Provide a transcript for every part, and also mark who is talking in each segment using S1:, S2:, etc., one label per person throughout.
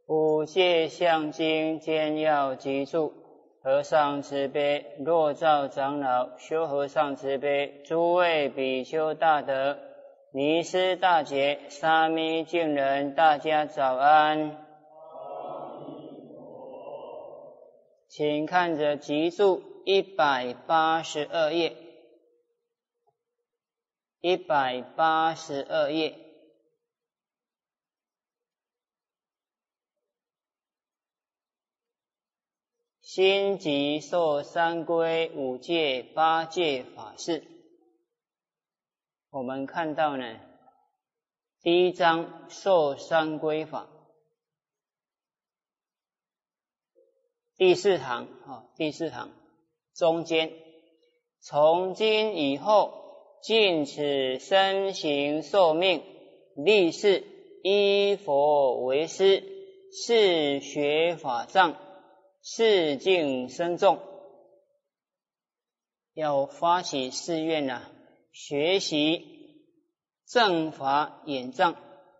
S1: 五戒相经兼要集注，和尚慈悲，若照长老，修和尚慈悲，诸位比丘大德，尼师大姐，沙弥净人，大家早安。请看着集注182页，182页。心即受三归五戒八戒法事。我们看到呢，第一章受三归法，第四行中间，从今以后，尽此身形受命，立誓依佛为师，誓学法藏，誓敬僧众。要发起誓愿啊，学习正法眼藏。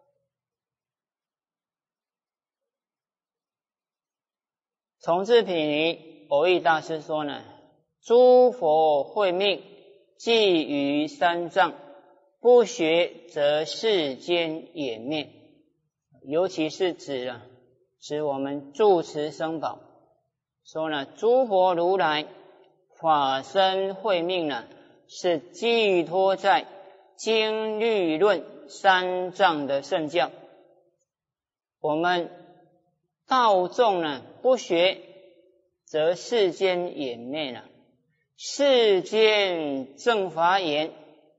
S1: 从字品里，蕅益大师说呢，诸佛慧命，寄于三藏，不学则世间湮灭。尤其是指我们住持僧宝，说呢，诸佛如来法身慧命呢，是寄托在经律论三藏的圣教。我们道众呢，不学则世间湮灭了，世间正法眼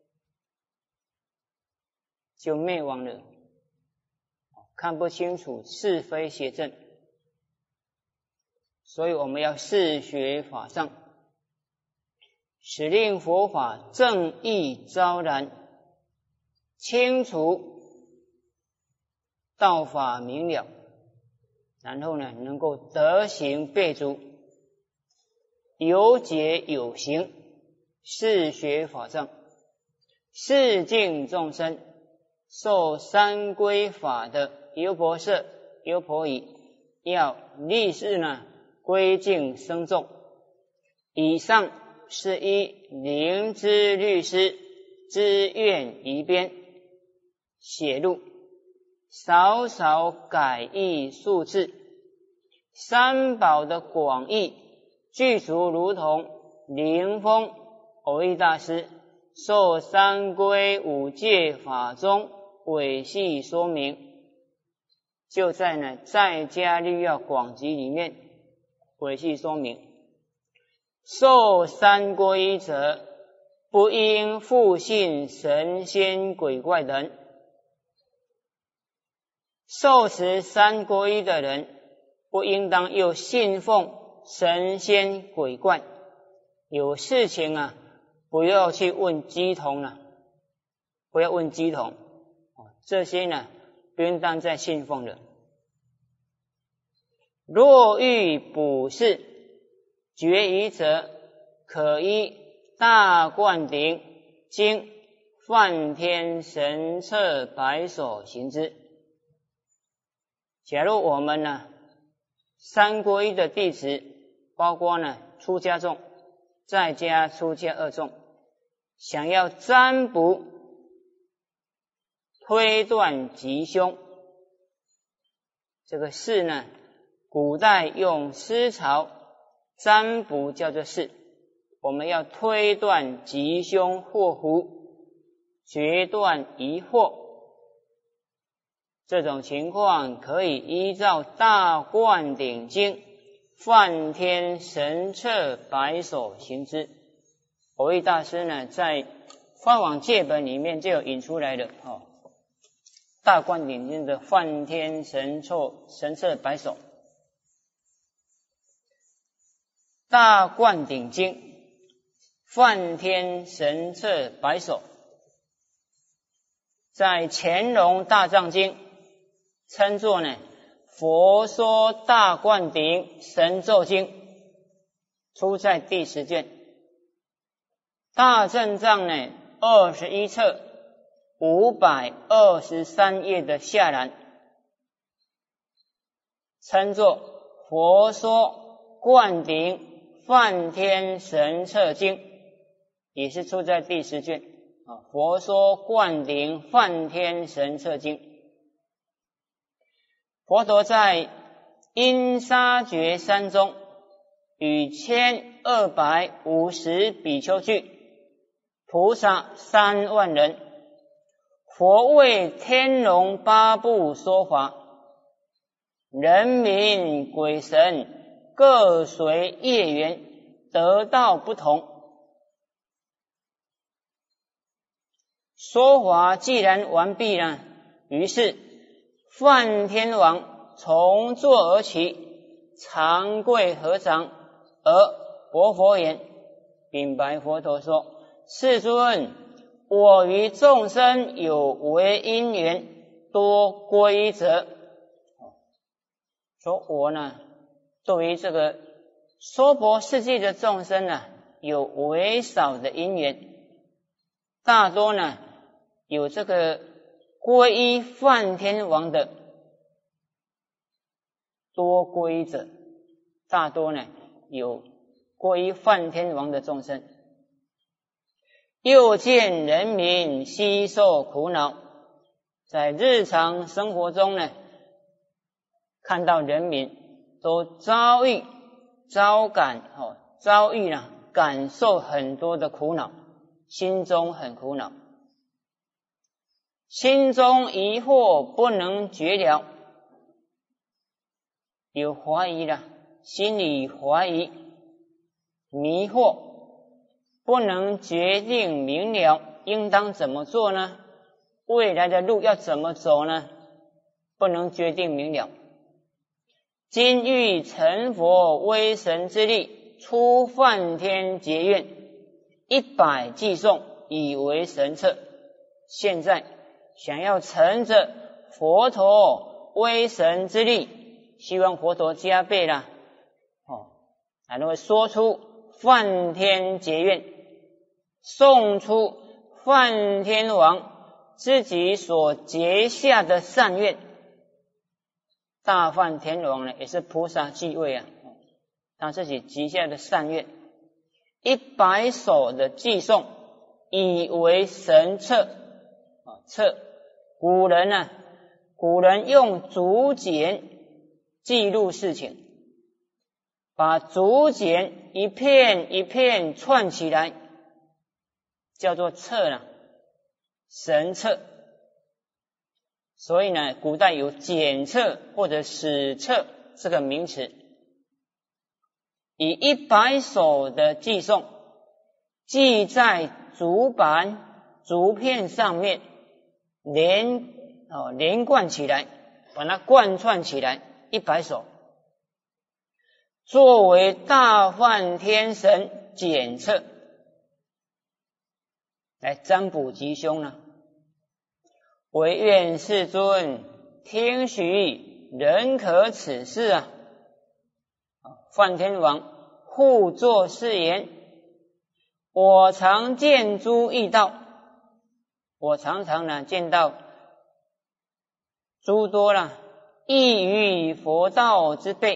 S1: 就灭亡了，看不清楚是非邪正。所以我们要誓学法藏，使令佛法正义昭然，清楚道法明了，然后呢，能够德行备足，有解有行，誓学法藏，誓敬众生。受三归法的优婆塞、优婆夷要立誓呢，归敬僧众。以上是依灵芝律师之愿一编写入，少少改易数字，三宝的广义具足，如同灵峰蕅益大师受三归五戒法中尾细说明，就在呢在家律要广集里面尾细说明，受三归者，不应复信神仙鬼怪人。受持三归的人，不应当又信奉神仙鬼怪。有事情啊，不要去问鸡童了，不要问鸡童，这些呢，不应当再信奉了。若欲补事决疑者，可依大灌顶经梵天神策百所行之。假如我们呢，三皈的弟子，包括呢出家众、在家出家二众，想要占卜推断吉凶，这个事呢，古代用思潮占卜叫做事，我们要推断吉凶祸福，决断疑惑，这种情况可以依照大灌顶经梵天神策百所行之。蕅益大师呢，在法网戒本里面就有引出来的大灌顶经的梵天神策百所。大灌顶经梵天神策百所，在乾隆大藏经称作呢佛说大灌顶神咒经，出在第10卷。大正藏呢21册523页的下栏， 称作佛说灌顶梵天神策经，也是出在第10卷啊。佛说灌顶梵天神策经，佛陀在因沙觉山中与1250比丘聚，菩萨3万人，佛为天龙八部说法，人民鬼神各随业缘，得道不同。说法既然完毕了，于是梵天王从座而起，长跪合掌，而薄佛言，禀白佛陀说：世尊，我与众生有违因缘，多皈依者。说我呢，对于这个娑婆世界的众生呢，有微少的因缘，大多呢有这个皈依梵天王的多皈依者，大多呢有皈依梵天王的众生。又见人民悉受苦恼，在日常生活中呢，看到人民都遭遇感受很多的苦恼，心中很苦恼，心中疑惑不能决了，有怀疑了，心里怀疑迷惑，不能决定明了应当怎么做呢？未来的路要怎么走呢？不能决定明了。今欲成佛威神之力，出梵天结愿，100偈颂以为神策。现在想要乘着佛陀威神之力，希望佛陀加倍啦，然后说出梵天结愿，送出梵天王自己所结下的善愿。大梵天王呢，也是菩萨继位啊，他自己结下的善愿，100首的偈颂，以为神策。策，古人用竹简记录事情，把竹简一片一片串起来，叫做策啦，神策。所以呢，古代有简策或者史册这个名词。以100首的偈颂记在竹板、竹片上面，连贯起来，把它贯穿起来，100首，作为大梵天神简册，来占卜吉凶呢。唯愿世尊听许，认可此事啊！梵天王复作是言：我常见诸异道，我常常呢见到诸多异于佛道之辈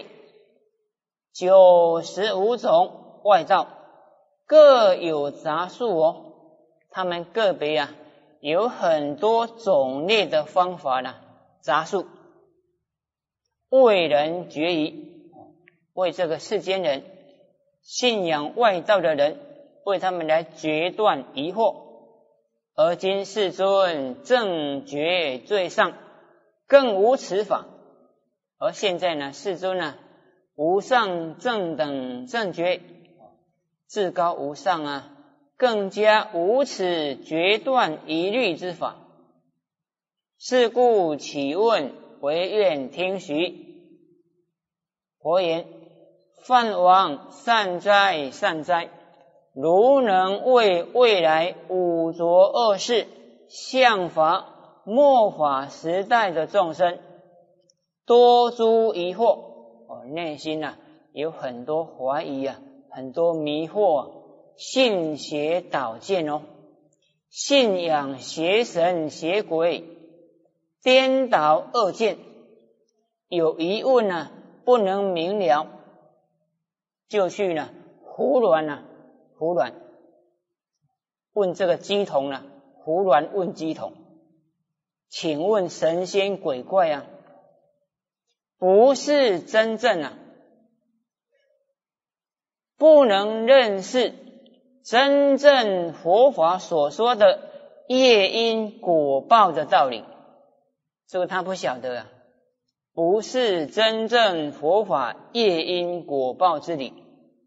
S1: ，95种外道，各有杂术哦。他们个别有很多种类的方法杂术，为人决疑，为这个世间人信仰外道的人，为他们来决断疑惑。而今世尊正觉最上，更无此法。而现在呢，世尊无上正等正觉，至高无上更加无此决断疑虑之法。是故启问，唯愿听许。佛言：梵王善哉善哉，如能为未来五浊恶世、相法、末法时代的众生多诸疑惑，内心有很多怀疑很多迷惑信邪导见信仰邪神邪鬼，颠倒恶见，有疑问不能明了，就去呢胡乱问这个鸡童呢，胡乱问鸡童，请问神仙鬼怪啊，不是真正啊，不能认识真正佛法所说的业因果报的道理，这个他不晓得啊，不是真正佛法业因果报之理。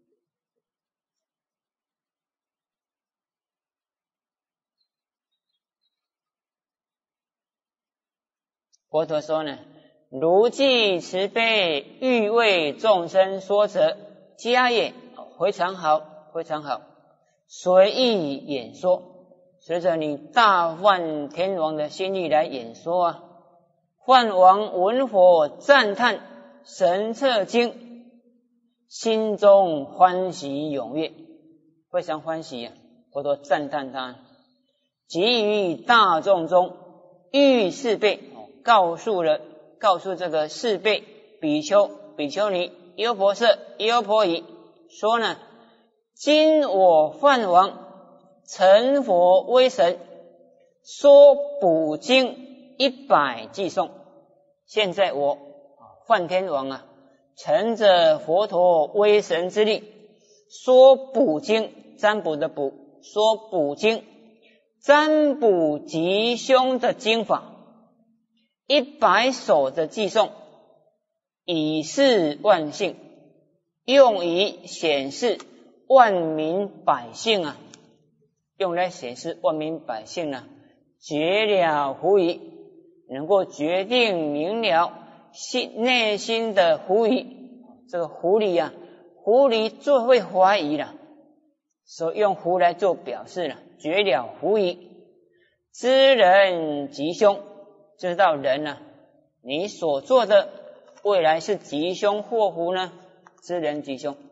S1: 佛陀说呢，如济慈悲，欲为众生说者，迦也。非常好，非常好，随意演说，随着你大梵天王的心意来演说啊。梵王闻佛赞叹神策经，心中欢喜踊跃，非常欢喜啊！佛陀赞叹他，给予大众中欲四辈，告诉这个四辈比丘、比丘尼、优婆塞、优婆夷，说呢，今我梵王成佛威神，说补经100偈颂。现在我梵天王啊，乘着佛陀威神之力，说补经，占卜的补，说补经，占卜吉凶的经法，100首的偈颂，以示万姓，用以显示万民百姓啊，用来显示万民百姓啊，决了狐疑，能够决定明了内心的狐疑。这个狐狸啊，狐狸最会怀疑了，所以用狐来做表示了，决了狐疑。知人吉凶，知道人啊，你所做的未来是吉凶祸福呢？知人吉凶。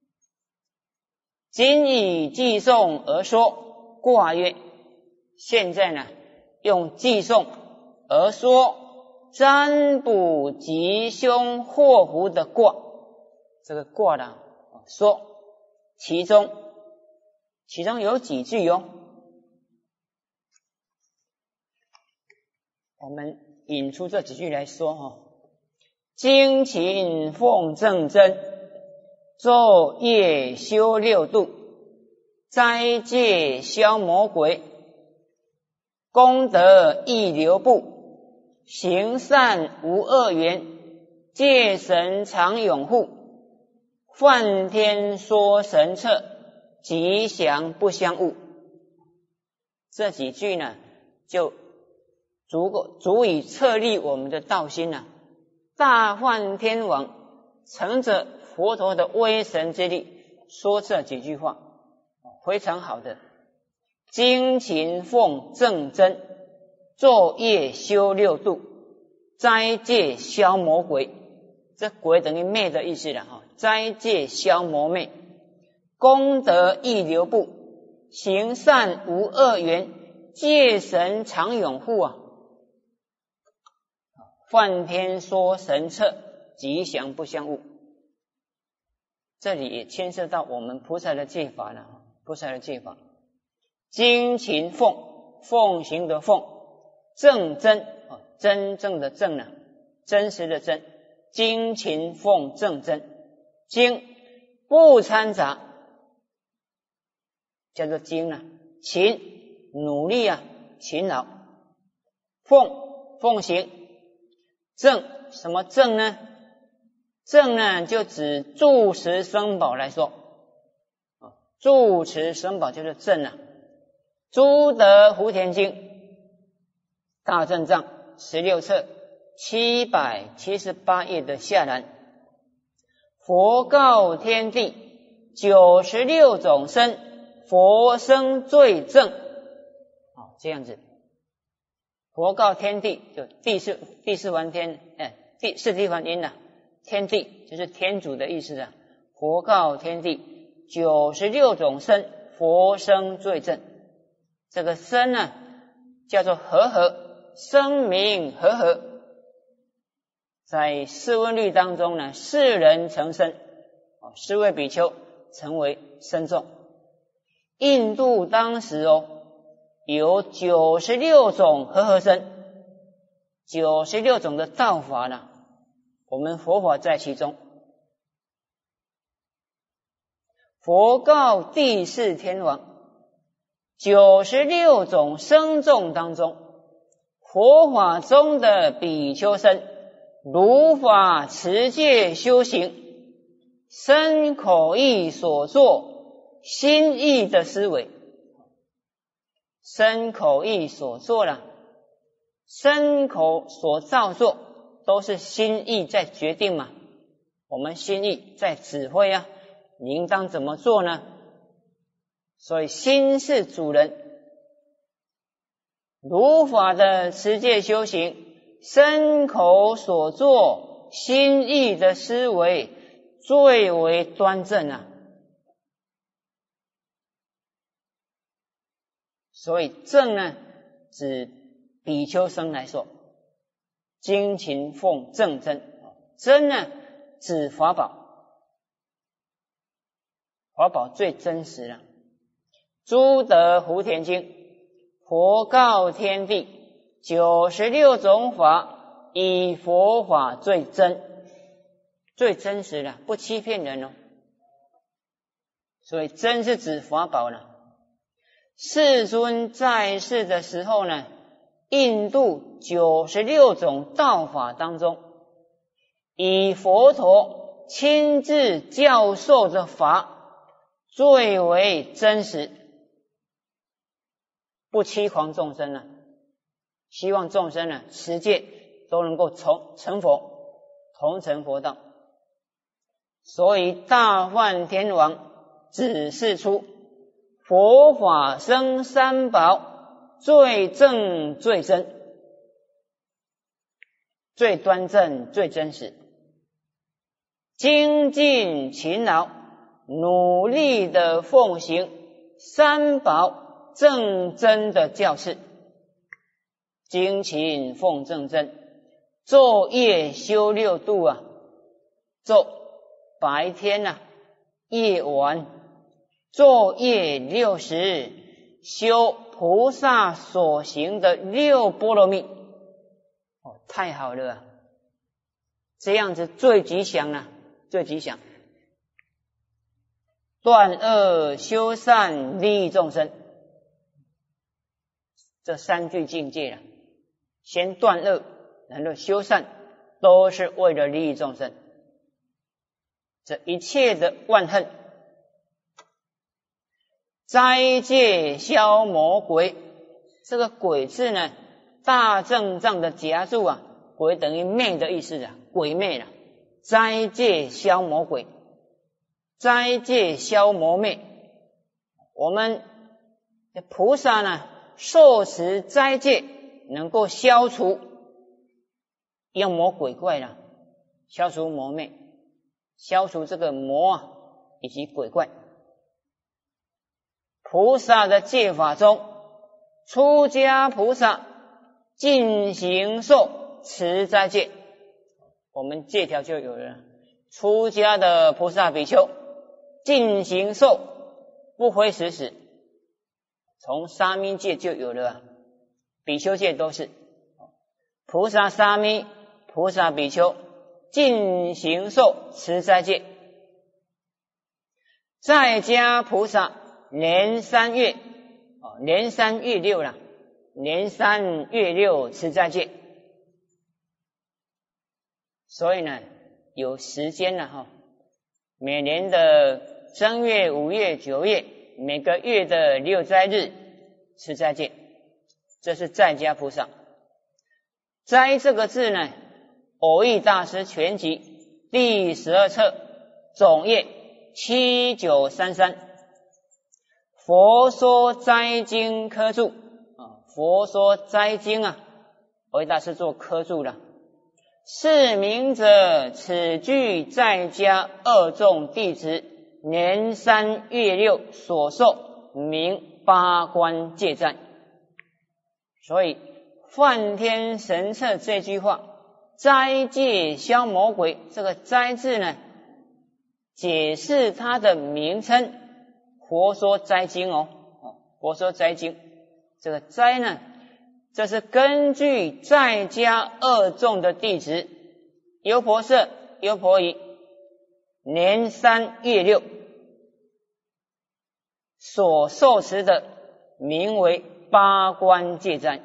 S1: 今以偈颂而说卦曰，现在呢用偈颂而说占卜吉凶祸福的卦，这个卦呢说其中有几句哦，我们引出这几句来说哦。精勤奉正真，昼夜修六度，斋戒消魔鬼，功德益流布，行善无恶缘，戒神常永护，梵天说神策，吉祥不相误。这几句呢，就足以策立我们的道心啊。大梵天王乘着佛陀的威神之力说这几句话，非常好的。精勤奉正真，昼夜修六度，斋戒消魔鬼，这鬼等于魅的意思了哈。斋戒消魔魅，功德益流布，行善无恶缘，戒神常永护啊。梵天说神策，吉祥不相误。这里也牵涉到我们菩萨的戒法了，菩萨的戒法。精勤奉行的奉，正真真正的正呢，真实的真，精勤奉正真，精不掺杂，叫做精啊，勤努力啊，勤劳，奉行。正什么正呢？正呢就指住持僧宝来说，住持僧宝就是正啊。诸德福田经大正藏16册778页的下栏，佛告天地96种身，佛生最正。这样子。佛告天地，就第四梵天，四地梵音啊，天地就是天主的意思啊。佛告天地96种身，佛生最正。这个身呢，叫做和合，声名和合。 在四分律当中呢，4人成僧，4位比丘成为僧众。印度当时有96种和合僧，96种的道法呢，我们佛法在其中。佛告第四天王，96种僧众当中，佛法中的比丘僧，如法持戒修行，身口意所作，心意的思维，身口意所做了，身口所造作，都是心意在决定嘛，我们心意在指挥啊，应当怎么做呢？所以心是主人，如法的持戒修行，身口所作，心意的思维最为端正啊。所以正呢，指比丘僧来说，精勤奉正真，真呢指法宝，法宝最真实了。诸德胡田经，佛告天地，96种法，以佛法最真，最真实了，不欺骗人哦。所以真是指法宝了。世尊在世的时候呢，印度96种道法当中，以佛陀亲自教授的法最为真实，不欺诳众生啊，希望众生呢持戒都能够成佛，同成佛道。所以大梵天王指示出佛法僧三宝最正最真，最端正最真实，精进勤劳努力的奉行三宝正真的教示，精勤奉正真，昼夜修6度啊，昼白天啊，夜晚，昼夜60，修菩萨所行的6波罗蜜，太好了啊！这样子最吉祥啊，最吉祥。断恶修善利益众生，这3句境界了。先断恶，然后修善，都是为了利益众生。这一切的万恨，斋戒消魔鬼，这个鬼字呢，大正藏的夹注啊，鬼等于魅的意思啊，鬼魅了。斋戒消魔鬼，斋戒消魔魅。我们的菩萨呢，受持斋戒，能够消除妖魔鬼怪了，消除魔魅，消除这个魔啊以及鬼怪。菩萨的戒法中，出家菩萨进行受持斋戒，我们戒条就有了。出家的菩萨比丘进行受不毁食时，从沙弥戒就有了，比丘戒都是。菩萨沙弥、菩萨比丘进行受持斋戒，在家菩萨年3月，年3月6啦，年3月6持斋戒。所以呢，有时间了哈，每年的正月、5月、9月，每个月的6斋日持斋戒，这是在家菩萨。斋这个字呢，偶益大师全集第12册总页7933。佛说斋经科注佛说斋经啊，偶益大师做科注了。是名者，此句在家2众弟子年3月6所受，名八关戒斋。所以梵天神策这句话斋戒消魔鬼，这个斋字呢，解释它的名称，佛说斋经哦，佛说斋经，这个斋呢，这是根据在家二众的弟子优婆塞、优婆夷年3月6所受持的，名为八关戒斋。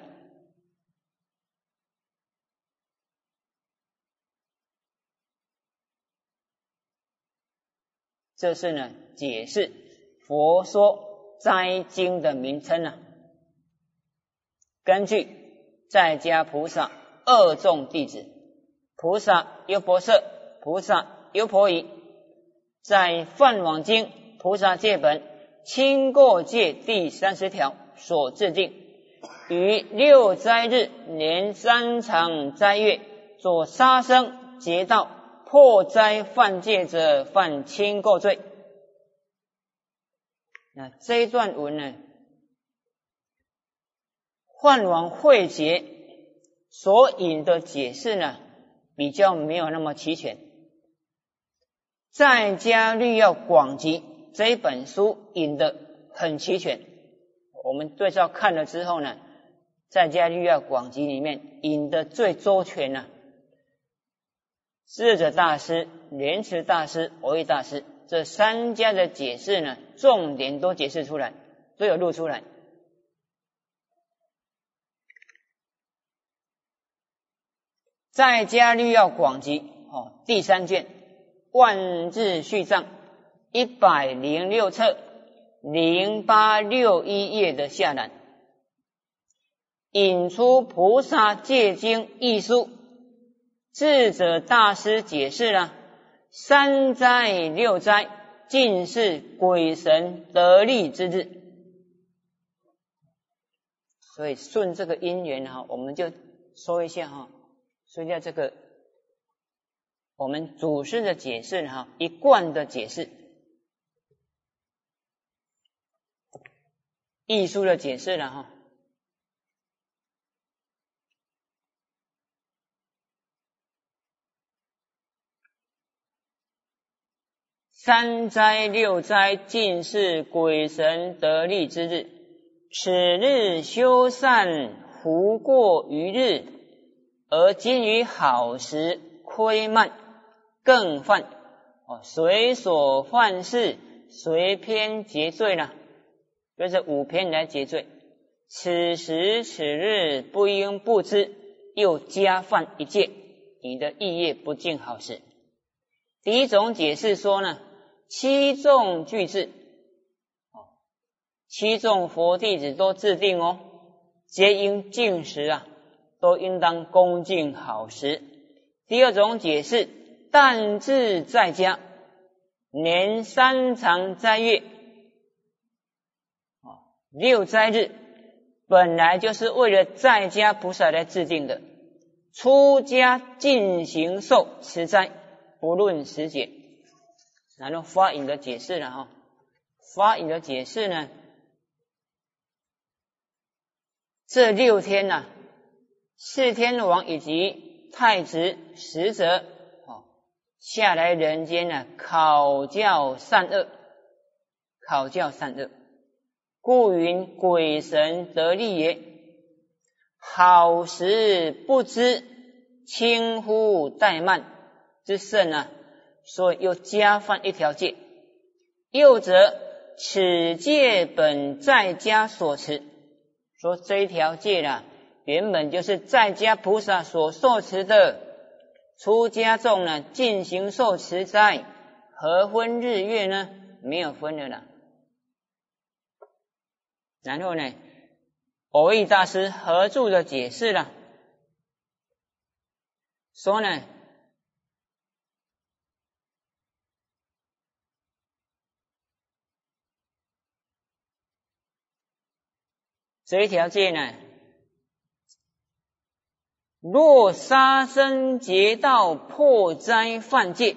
S1: 这是呢解释佛说斋经的名称啊。根据在家菩萨二众弟子菩萨优婆塞、菩萨优婆夷，在梵网经菩萨戒本清过戒第30条所制定，于6斋日年3长斋月作杀生劫盗破斋犯戒者，犯清过罪。那这一段文呢，梵网会解所引的解释呢，比较没有那么齐全。在家律要广集这一本书引的很齐全，我们对照看了之后呢，在家律要广集里面引的最周全啊。智者大师、莲池大师、蕅益大师这3家的解释呢，重点都解释出来，都有露出来。在家律要广集第3卷万字序藏106册0861页的下栏，引出菩萨戒经义书，智者大师解释了3斋6斋尽是鬼神得利之日。所以顺这个因缘我们就说一下说一下这个我们祖师的解释一贯的解释，义书的解释了3斋6斋尽是鬼神得利之日，此日修善胡过于日，而今于好时亏慢更犯随所犯事随篇结罪了，就是5篇来结罪。此时此日不应不知，又加犯一戒，你的意业不尽好事。第一种解释说呢，7众具制，7众佛弟子都制定皆应敬食都应当恭敬好食。第二种解释，但自在家年3长斋月6斋日本来就是为了在家菩萨来制定的，出家进行受持斋，不论时节。然后发引的解释了发引的解释呢，这6天4天王以及太子使者下来人间考教善恶，考教善恶，故云鬼神得利也。好时不知，轻忽怠慢之甚所以又加犯一条戒。又则此戒本在家所持，说这一条戒原本就是在家菩萨所受持的，出家众进行受持斋，何分日月呢？没有分的了。然后呢，蕅益大师合著的解释了，说呢这一条戒若杀生劫盗破斋犯戒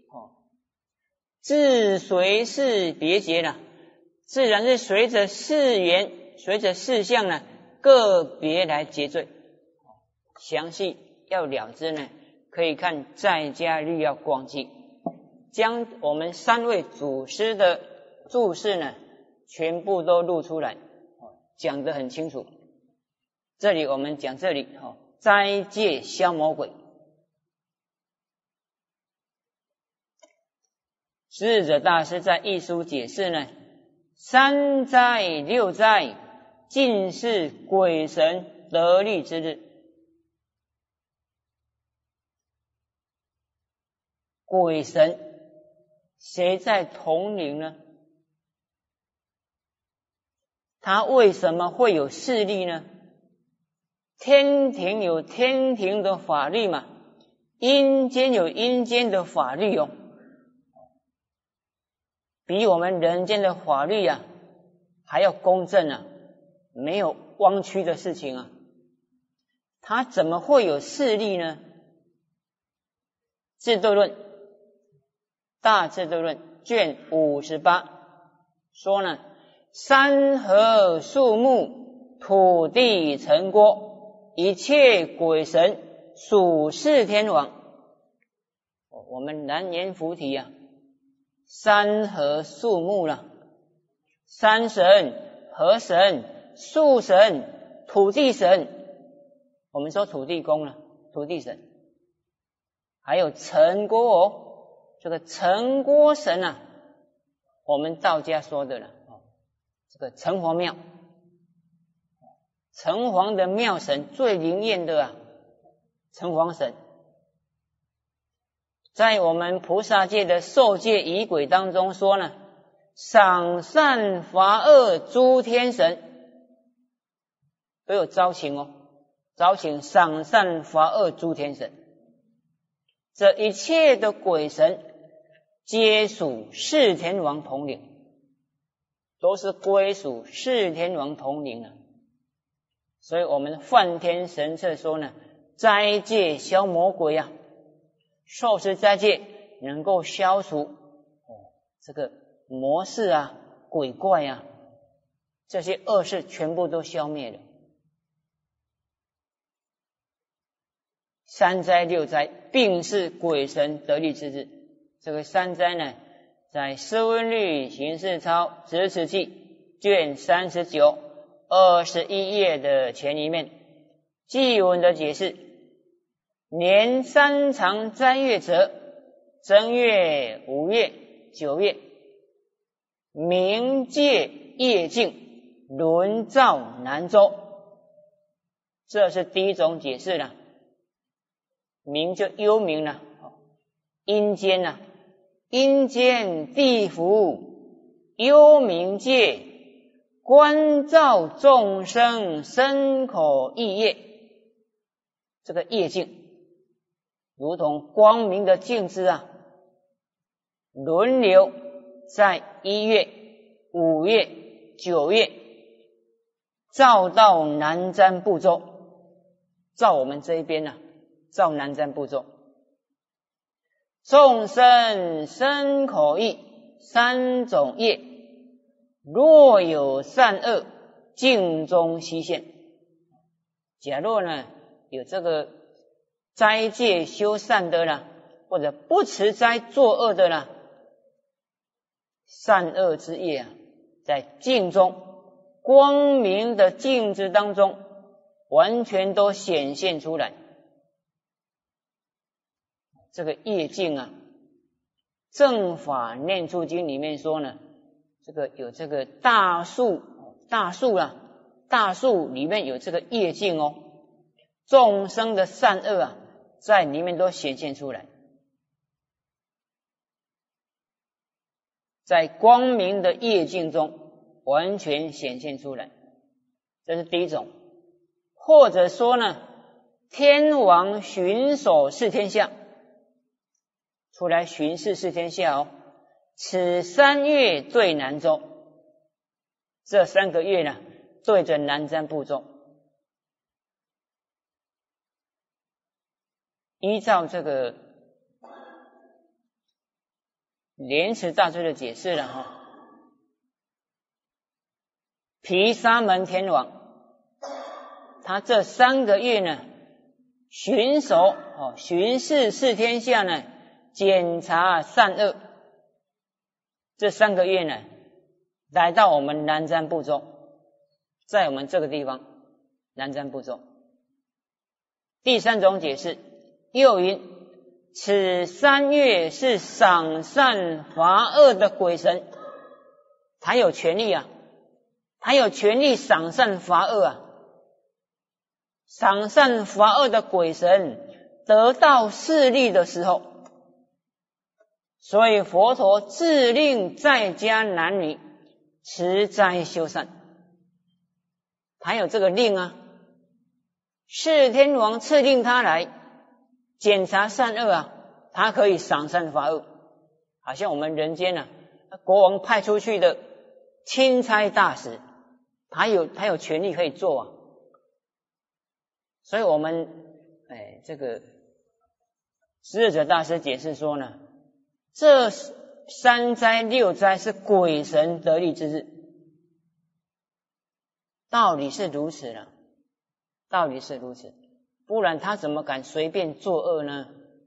S1: 自随事别结了，自然是随着事缘随着事项个别来结罪。详细要了知可以看在家律要广记，将我们3位祖师的注释呢全部都录出来，讲得很清楚。这里我们讲这里斋戒消魔鬼。智者大师在一书解释呢，3斋6斋尽是鬼神得力之日。鬼神谁在统领呢？他为什么会有势力呢？天庭有天庭的法律嘛，阴间有阴间的法律哦，比我们人间的法律啊还要公正啊，没有弯曲的事情啊，他怎么会有势力呢？智度论，大智度论卷58说呢，山河树木土地城郭一切鬼神属是天王。我们南阎浮提啊，山河树木啦，山神、河神、树神、土地神，我们说土地公了，土地神，还有城郭这个城郭神啊，我们道家说的了，这个城隍庙，城隍的庙神最灵验的啊，城隍神。在我们菩萨界的受戒仪轨当中说呢，赏善罚恶诸天神都有招请哦，招请赏善罚恶诸天神。这一切的鬼神皆属是天王统领，都是归属是天王统领的。所以我们梵天神策说呢，斋戒消魔鬼啊，受持斋戒能够消除这个魔事啊、鬼怪啊，这些恶事全部都消灭了。3斋6斋并是鬼神得力之日。这个3斋呢，在《释文律行事钞执持记》卷39 21页的前一面，记文的解释：年3长斋月者，正月、5月、9月，冥界夜境轮照南州。这是第一种解释了。冥就幽冥了，阴间啊，阴间地府幽冥界观照众生身口意业，这个业境如同光明的镜子啊，轮流在1月、5月、9月照到南瞻部洲，照我们这一边啊，照南瞻部洲。众生身口意3种业，若有善恶，镜中悉现。假若呢有这个斋戒修善的啦，或者不持斋作恶的啦，善恶之业啊，在镜中光明的镜子当中完全都显现出来。这个业镜啊，正法念处经里面说呢，这个有这个大树啊，大树里面有这个业镜哦，众生的善恶啊，在里面都显现出来，在光明的业镜中完全显现出来，这是第一种。或者说呢，天王巡守四天下，出来巡视四天下哦。此3月对南州，这3个月呢，对着南瞻部洲。依照这个莲池大罪的解释了哈，毗沙门天王他这3个月呢， 巡守巡视四天下呢，检查善恶。这3个月呢，来到我们南瞻部洲，在我们这个地方南瞻部洲。第3种解释，又云此3月是赏善罚恶的鬼神，他有权利啊，他有权利赏善罚恶啊。赏善罚恶的鬼神得到势力的时候，所以佛陀自令在家男女持斋修善，他有这个令啊。释天王赐令他来检查善恶啊，他可以赏善罚恶。好像我们人间啊，国王派出去的钦差大使，他有权利可以做啊。所以我们这个智者大师解释说呢，这3灾6灾是鬼神得力之日，道理是如此了，道理是如此，不然他怎么敢随便作恶呢？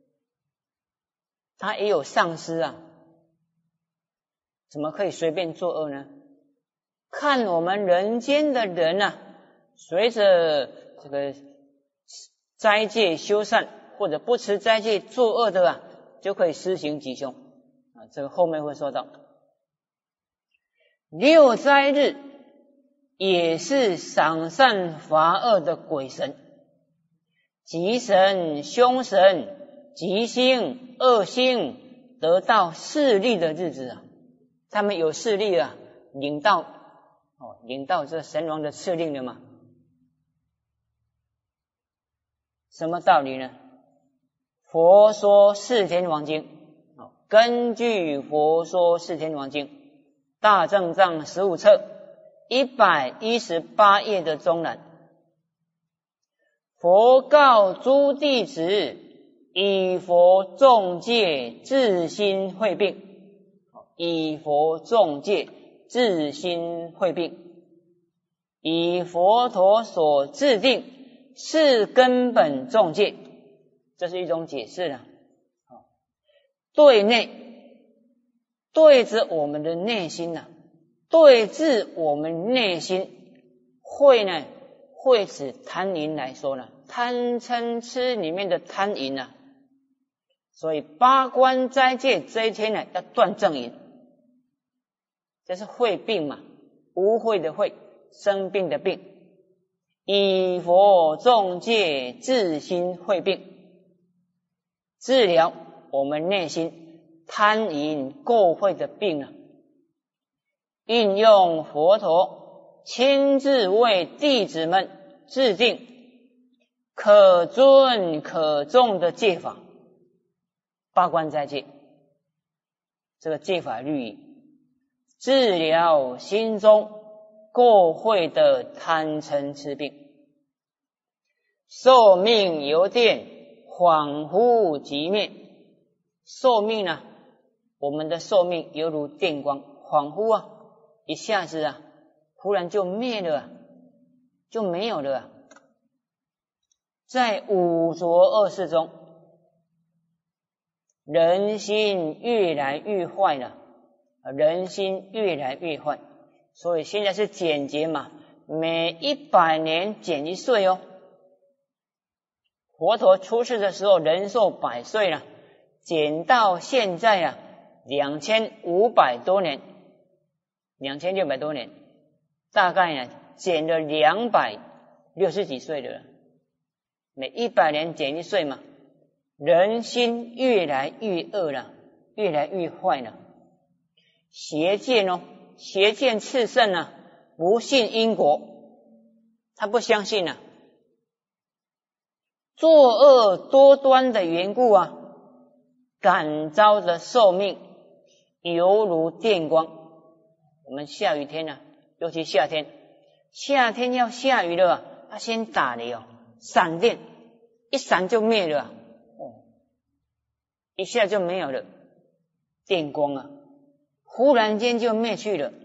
S1: 他也有上司啊，怎么可以随便作恶呢？看我们人间的人啊，随着这个斋戒修善或者不持斋戒作恶的啊，就可以施行吉凶啊，这个后面会说到。6斋日也是赏善罚恶的鬼神，吉神、凶神、吉星、恶星得到势力的日子啊，他们有势力啊，领到这神王的敕令了嘛。什么道理呢？佛说释天王经，根据佛说释天王经大正藏15册118页的中栏，佛告诸弟子，以佛众戒自心会病，以佛众戒自心会病，以佛陀所制定是根本众戒，这是一种解释了。对内，对着我们的内心啊，对治我们内心会呢，会指贪淫来说呢，贪嗔痴里面的贪淫啊，所以八关斋戒这一天呢，要断正淫，这是会病嘛，污秽的秽，生病的病。以佛众戒治心会病，治疗我们内心贪淫垢秽的病啊。应用佛陀亲自为弟子们制定可尊可重的戒法，八关斋戒，这个戒法律仪，治疗心中垢秽的贪嗔痴病。寿命由电，恍惚即灭。寿命啊，我们的寿命犹如电光，恍惚啊，一下子啊，忽然就灭了啊，就没有了啊。在五浊恶世中，人心越来越坏了，人心越来越坏，所以现在是减劫嘛，每100年减1岁哦。佛陀出世的时候人寿100岁了，减到现在啊2500多年，2600多年，大概呢减了260几岁了，每100年减1岁嘛，人心越来越恶了，越来越坏了。邪见哦，邪见炽盛啊，不信因果，他不相信啊，作恶多端的缘故啊，感召的寿命犹如电光。我们下雨天啊，尤其夏天要下雨了啊，他先打雷哦，闪电一闪就灭了啊，一下就没有了，电光啊，忽然间就灭去了，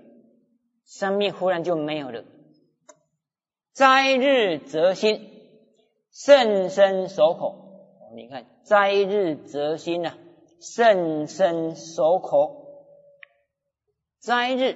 S1: 生命忽然就没有了。斋日则新， 甚深守口。你看斋日则心啊，甚深守口。斋日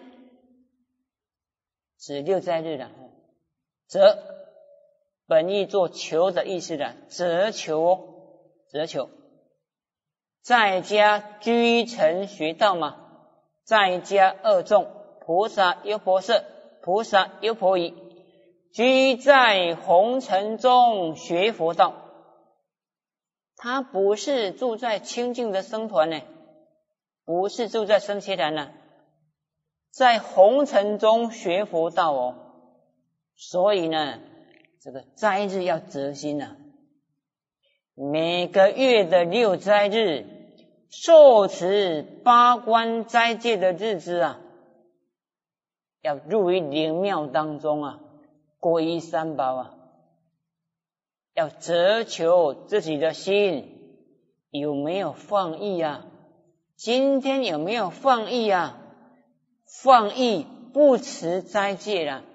S1: 指六斋日的，则本意做求的意思的，则求哦，则求。在家居尘学道嘛，在家二众，菩萨优婆塞，菩萨优婆夷，居在红尘中学佛道。他不是住在清净的僧团呢，不是住在僧伽坛呢，在红尘中学佛道哦。所以呢，这个斋日要择心啊，每个月的六斋日，受持八关斋戒的日子啊，要入于灵庙当中啊，皈依三宝啊，要择求自己的心有没有放逸啊？今天有没有放逸啊？放逸不持斋戒了，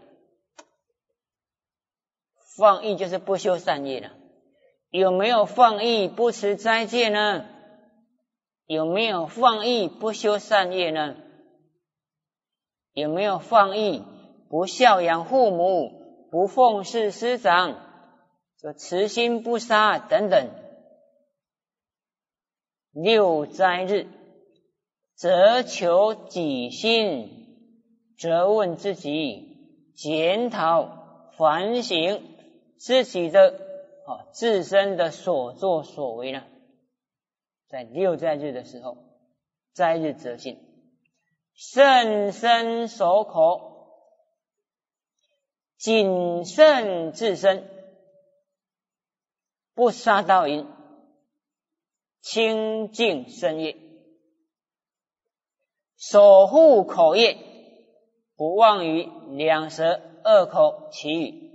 S1: 放逸就是不修善业了。有没有放逸不持斋戒呢？有没有放逸不修善业呢？有没有放逸不孝养父母，不奉事师长，就慈心不杀等等？六斋日则求己心，责问自己，检讨反省自己的自身的所作所为呢。在六斋日的时候，斋日择心，慎身守口，谨慎自身，不杀盗淫，清净身业，守护口业，不妄于两舌二口其语，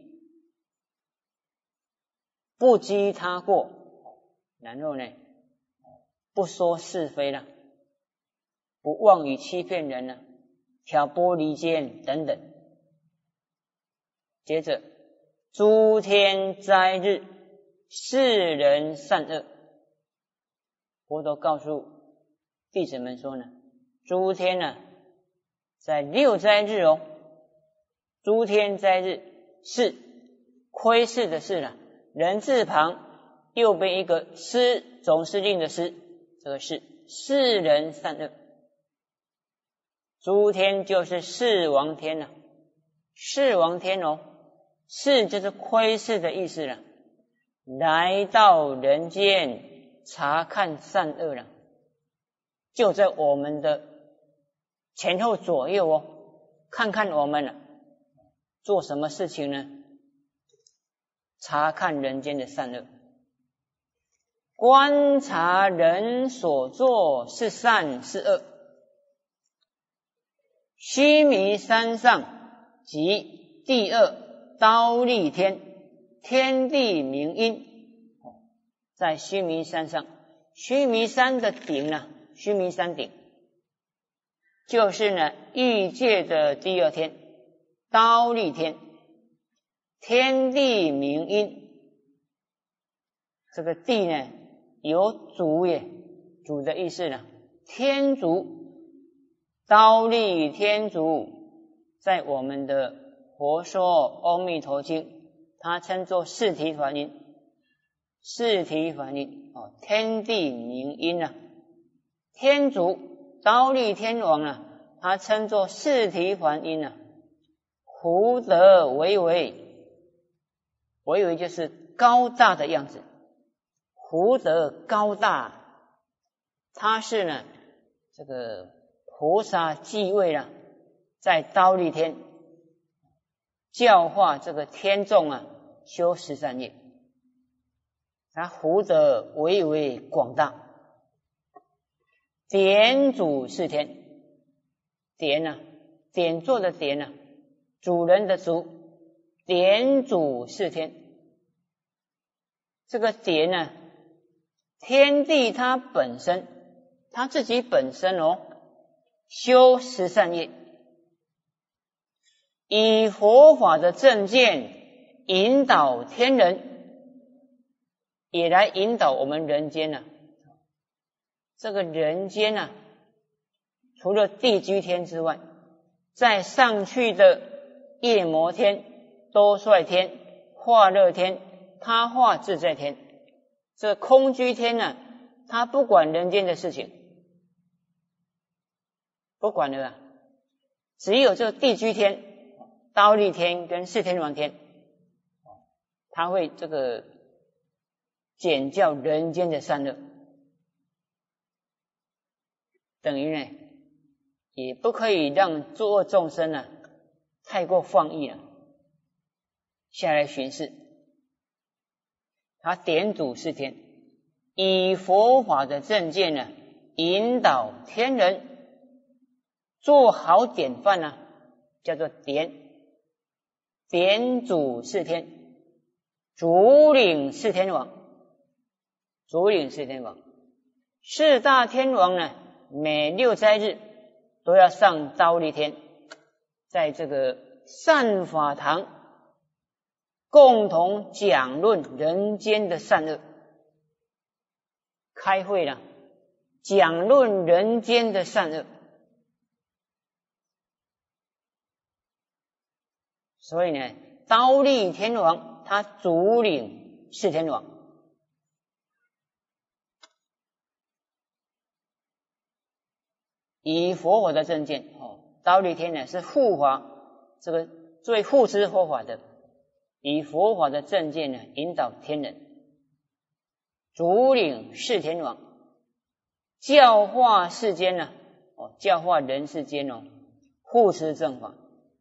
S1: 不讥他过，然后呢，不说是非了，不妄语欺骗人了，挑拨离间等等。接着诸天斋日，世人善恶，佛陀告诉弟子们说呢，诸天呢，在六斋日哦，诸天斋日是窥视的视了，人字旁右边一个司，总司令的司，这个是世人善恶。诸天就是四王天了，四王天哦，四就是窥视的意思了，来到人间查看善恶了，就在我们的前后左右哦，看看我们了做什么事情呢？查看人间的善恶，观察人所作是善是恶。须弥山上即第二忉利天，天地明阴。在须弥山上，须弥山的顶呢，须弥山顶就是呢欲界的第二天忉利天，天地明阴。这个地呢有主也，主的意思呢，天主，忉利天主，在我们的佛说阿弥陀经，它称作四体法音，四体法音天地明阴啊。天主忉利天王啊，它称作四体法音啊。福德巍巍，巍巍就是高大的样子，福德高大，它是呢这个菩萨继位了，在忉利天教化这个天众啊修十善业，他福德巍巍广大。典主是天，典啊，典座的典啊，主人的主，典主是天。这个典呢，天地它本身，它自己本身哦，修十善业，以佛法的正见引导天人也来引导我们人间啊。这个人间啊，除了地居天之外，再上去的夜摩天、多帅天、化乐天、他化自在天，这空居天呢，他不管人间的事情，不管的啦，只有这个地居天、忉利天跟四天王天，他会这个减教人间的善恶，等于呢，也不可以让作恶众生啊太过放逸了，下来巡视。他点主四天，以佛法的正见呢，引导天人做好典范啊，叫做点主四天，主领四天王，主领四天王，四大天王呢，每六斋日都要上忉利天，在这个善法堂共同讲论人间的善恶，开会了，讲论人间的善恶。所以呢，忉利天王他主领四天王，以佛法的正见，忉利天呢是护法，这个最护持佛法的，以佛法的正见呢引导天人，主领四天王，教化世间呢，教化人世间护持正法。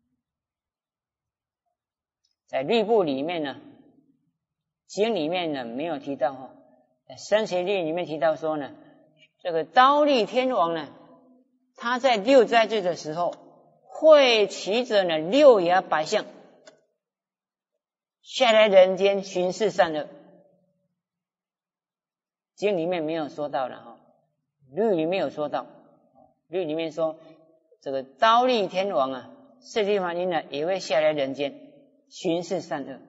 S1: 在律部里面呢，经里面呢没有提到在生死律里面提到说呢，这个忉利天王呢，他在六斋日的时候会骑着呢六牙白象下来人间巡视善恶，经里面没有说到了律里面有说到，律里面说这个忉利天王啊，四地梵音呢也会下来人间巡视善恶。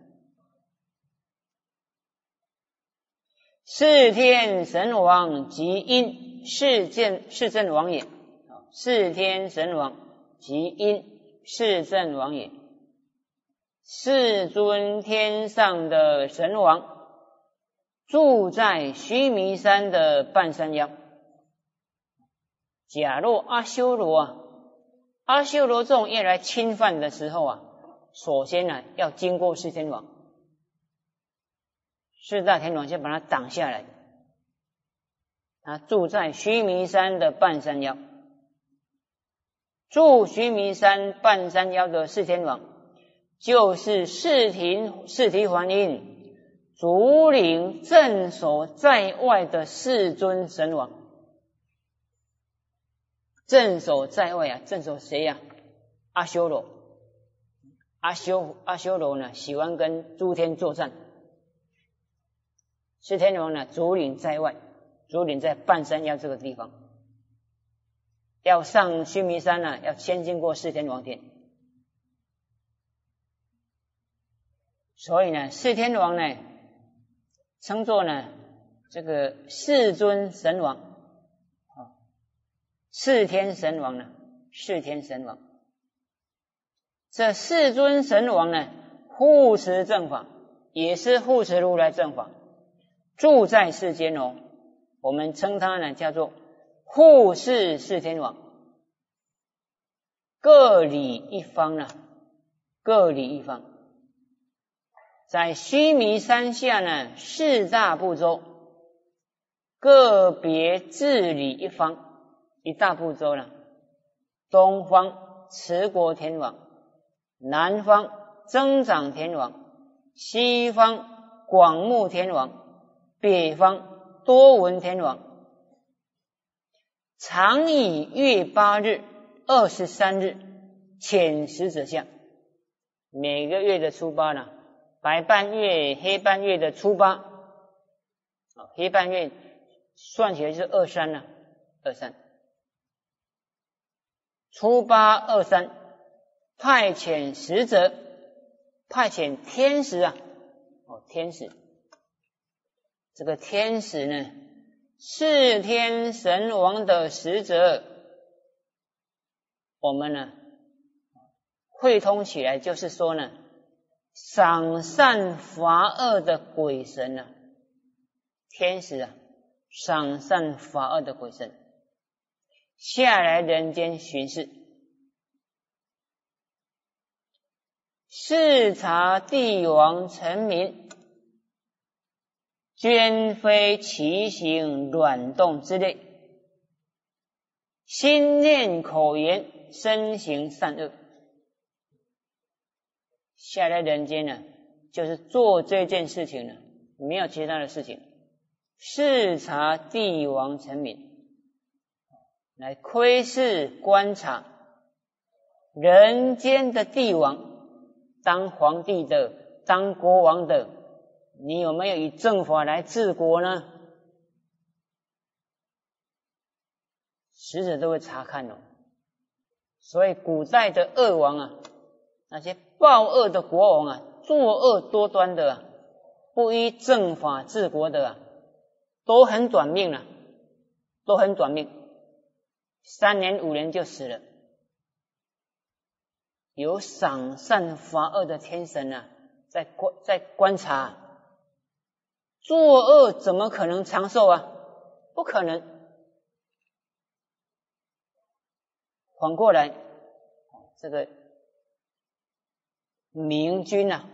S1: 四天神王即因世正王也，四天神王即因世正王也。四尊天上的神王住在须弥山的半山腰。假若阿修罗众要来侵犯的时候首先要经过四天王，四大天王先把他挡下来。他住在须弥山的半山腰，住须弥山半山腰的四天王，就是四提桓因主领镇守在外的四尊神王。镇守在外镇守谁阿修罗。阿修罗呢喜欢跟诸天作战，四天王呢主领在外，主领在半山腰这个地方。要上须弥山要先经过四天王天。所以呢，四天王呢称作呢这个四尊神王，四天神王呢，四天神王。这四尊神王呢，护持正法，也是护持如来正法，住在世间我们称他呢叫做护世四天王，各理一方各理一方。在须弥山下呢，四大部洲个别治理一方，一大部洲东方持国天王，南方增长天王，西方广目天王，北方多闻天王，常以月8日、23日遣使者下。每个月的初8白半月、黑半月的初8，黑半月算起来是23初8、23派遣使者，派遣天使天使这个天使呢，四天神王的使者，我们呢汇通起来，就是说呢，赏善罚恶的鬼神啊，天使啊，赏善罚恶的鬼神下来人间巡视，视察帝王臣民，捐非其行软动之类，心念口言身行善恶。下来人间呢，就是做这件事情呢，没有其他的事情。视察帝王臣民，来窥视观察人间的帝王，当皇帝的，当国王的，你有没有以正法来治国呢？使者都会查看哦。所以古代的恶王啊，那些暴恶的国王啊，作恶多端的啊，不依正法治国的啊，都很短命啊，都很短命，3年5年就死了。有赏善罚恶的天神啊，在观察，作恶怎么可能长寿啊？不可能。反过来，这个明君啊，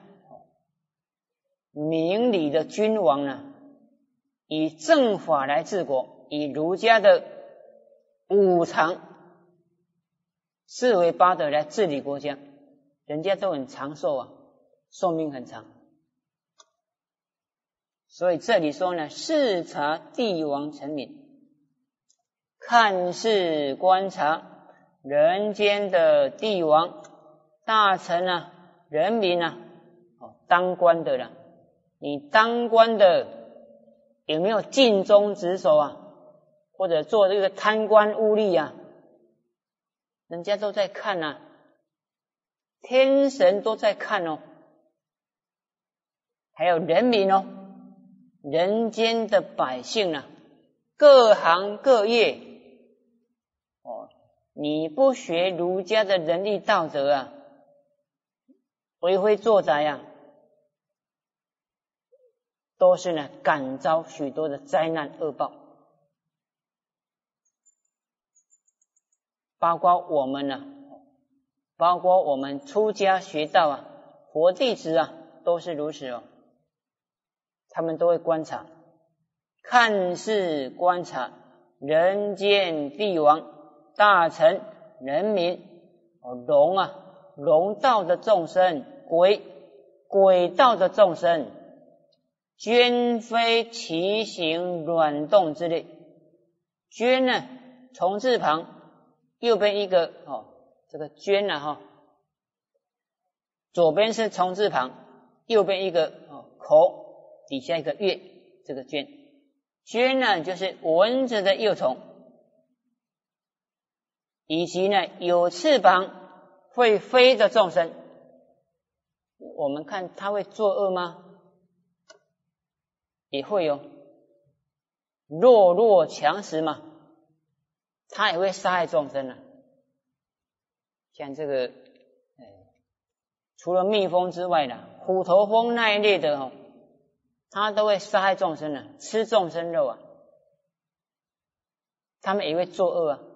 S1: 明理的君王啊，以正法来治国，以儒家的五常四维八德来治理国家，人家都很长寿啊，寿命很长。所以这里说呢，视察帝王臣民，看视观察人间的帝王大臣啊，人民啊，当官的啦，你当官的有没有尽忠职守啊？或者做这个贪官污吏啊？人家都在看啊，天神都在看哦，还有人民哦，人间的百姓啊，各行各业哦，你不学儒家的仁义道德啊，为非作歹啊，都是呢感遭许多的灾难恶报。包括我们啊，包括我们出家学道啊，佛弟子啊，都是如此哦。他们都会观察，看视观察人间帝王大臣人民龙啊，龙道的众生，鬼道的众生，捐非其行软动之类。捐呢，虫字旁右边一个这个捐啊左边是虫字旁，右边一个口，底下一个月，这个捐。捐呢就是蚊子的幼虫，以及呢有翅膀会飞的众生。我们看他会作恶吗？也会哦，弱强食嘛，他也会杀害众生啊。像这个除了蜜蜂之外呢，虎头蜂那一类的他都会杀害众生啊，吃众生肉啊，他们也会作恶啊。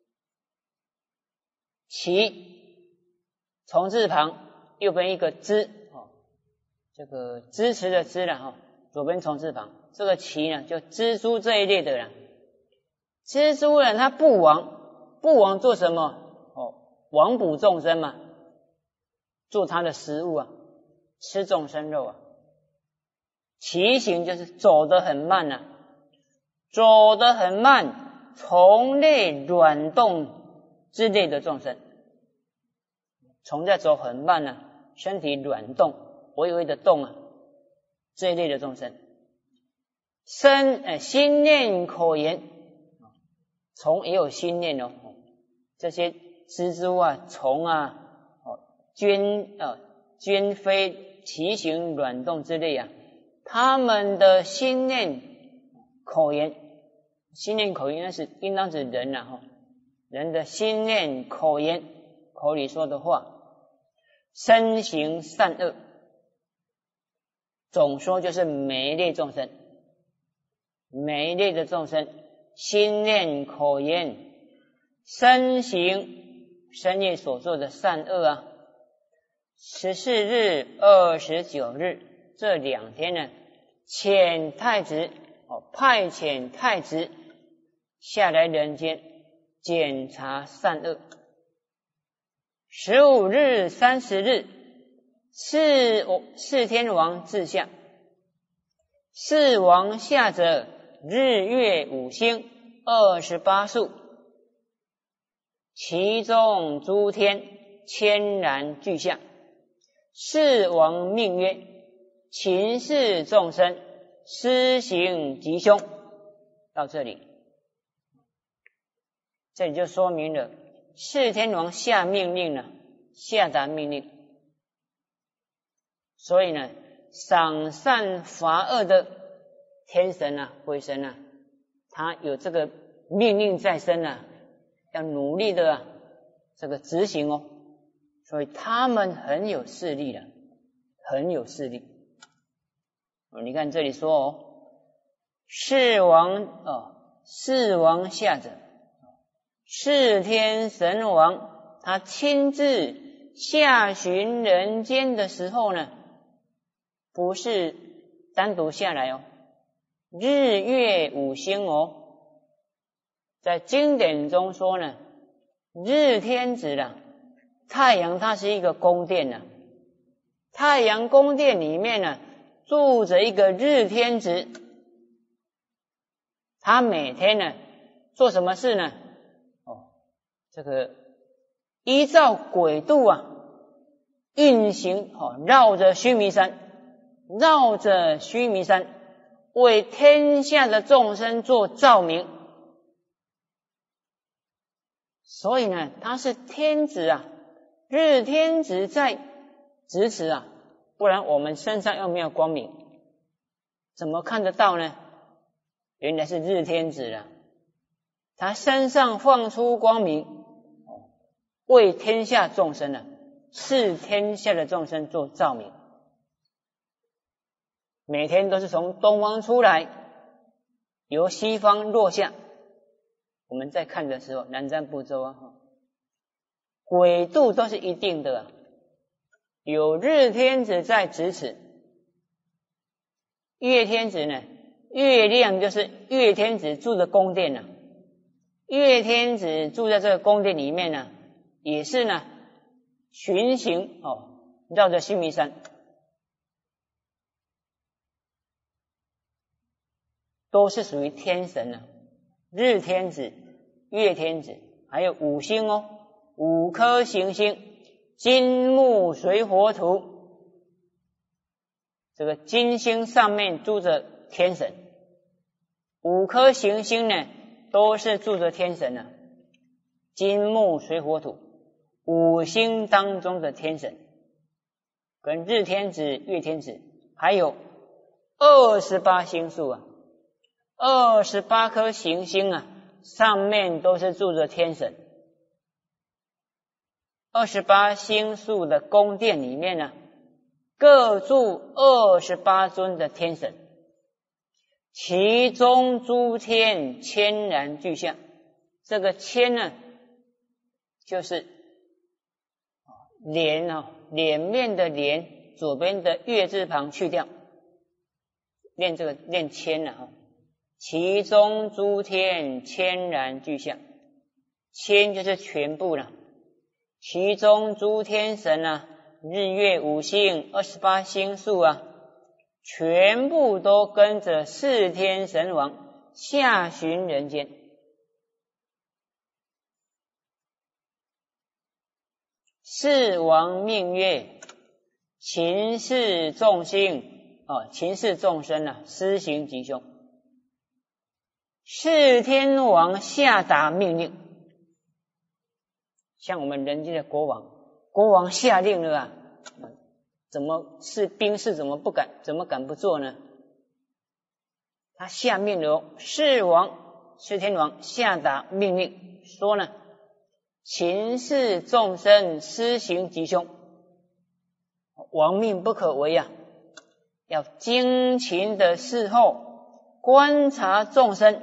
S1: 其虫字旁右边一个支这个支持的支了左边虫字旁，这个其呢就蜘蛛这一类的啦。蜘蛛呢它不亡做什么？亡捕众生嘛，做它的食物啊，吃众生肉啊。其行就是走得很慢啊，走得很慢，虫类软动之类的众生。虫在走很慢啊，身体软动，微微的动啊，这一类的众生。心念口言，虫也有心念哦。这些蜘蛛啊，虫啊，捐飞奇形软动之类啊， 他们的心念口言，心念口言那是应当指人啦，人的心念口言，口里说的话，身行善恶，总说就是每一类众生，每一类的众生心念口言身行身业所做的善恶啊，14日29日这2天呢，遣太子派遣太子下来人间检查善恶。15日30日四天王至下，四王下者日月五星28宿，其中诸天谦然俱下。四王命曰：勤事众生，施行吉凶。到这里就说明了四天王下命令了，下达命令。所以呢，赏善罚恶的天神啊、鬼神啊，他有这个命令在身啊，要努力的这个执行哦。所以他们很有势力的，很有势力。你看这里说四王下者，四天神王，他亲自下巡人间的时候呢，不是单独下来日月五星在经典中说呢，日天子太阳它是一个宫殿太阳宫殿里面呢住着一个日天子，他每天呢做什么事呢？这个依照轨度运行绕着须弥山，为天下的众生做照明。所以呢，他是天子日天子在执持不然我们身上又没有光明，怎么看得到呢？原来是日天子他身上放出光明，为天下众生是天下的众生做照明。每天都是从东方出来，由西方落下。我们在看的时候，南瞻部洲轨度都是一定的有日天子在执持。月天子呢，月亮就是月天子住的宫殿月天子住在这个宫殿里面也是巡行绕着须弥山，都是属于天神日天子、月天子，还有五星5颗行星，金木水火土。这个金星上面住着天神，5颗行星呢都是住着天神金木水火土5星当中的天神，跟日天子、月天子，还有28星宿28颗行星上面都是住着天神。28星宿的宫殿里面各住28尊的天神，其中诸天谦然俱下。这个谦就是脸面的脸，左边的月字旁去掉，念谦其中诸天谦然俱下，谦就是全部其中诸天神日月五星28星宿全部都跟着四天神王下巡人间。四王命曰：勤事众生施行吉凶。四天王下达命令，像我们人间的国王下令了怎么是兵士怎么敢不做呢？ 他下面有释天王下达命令说呢，勤事众生施行吉凶，亡命不可为啊，要精勤的侍候，观察众生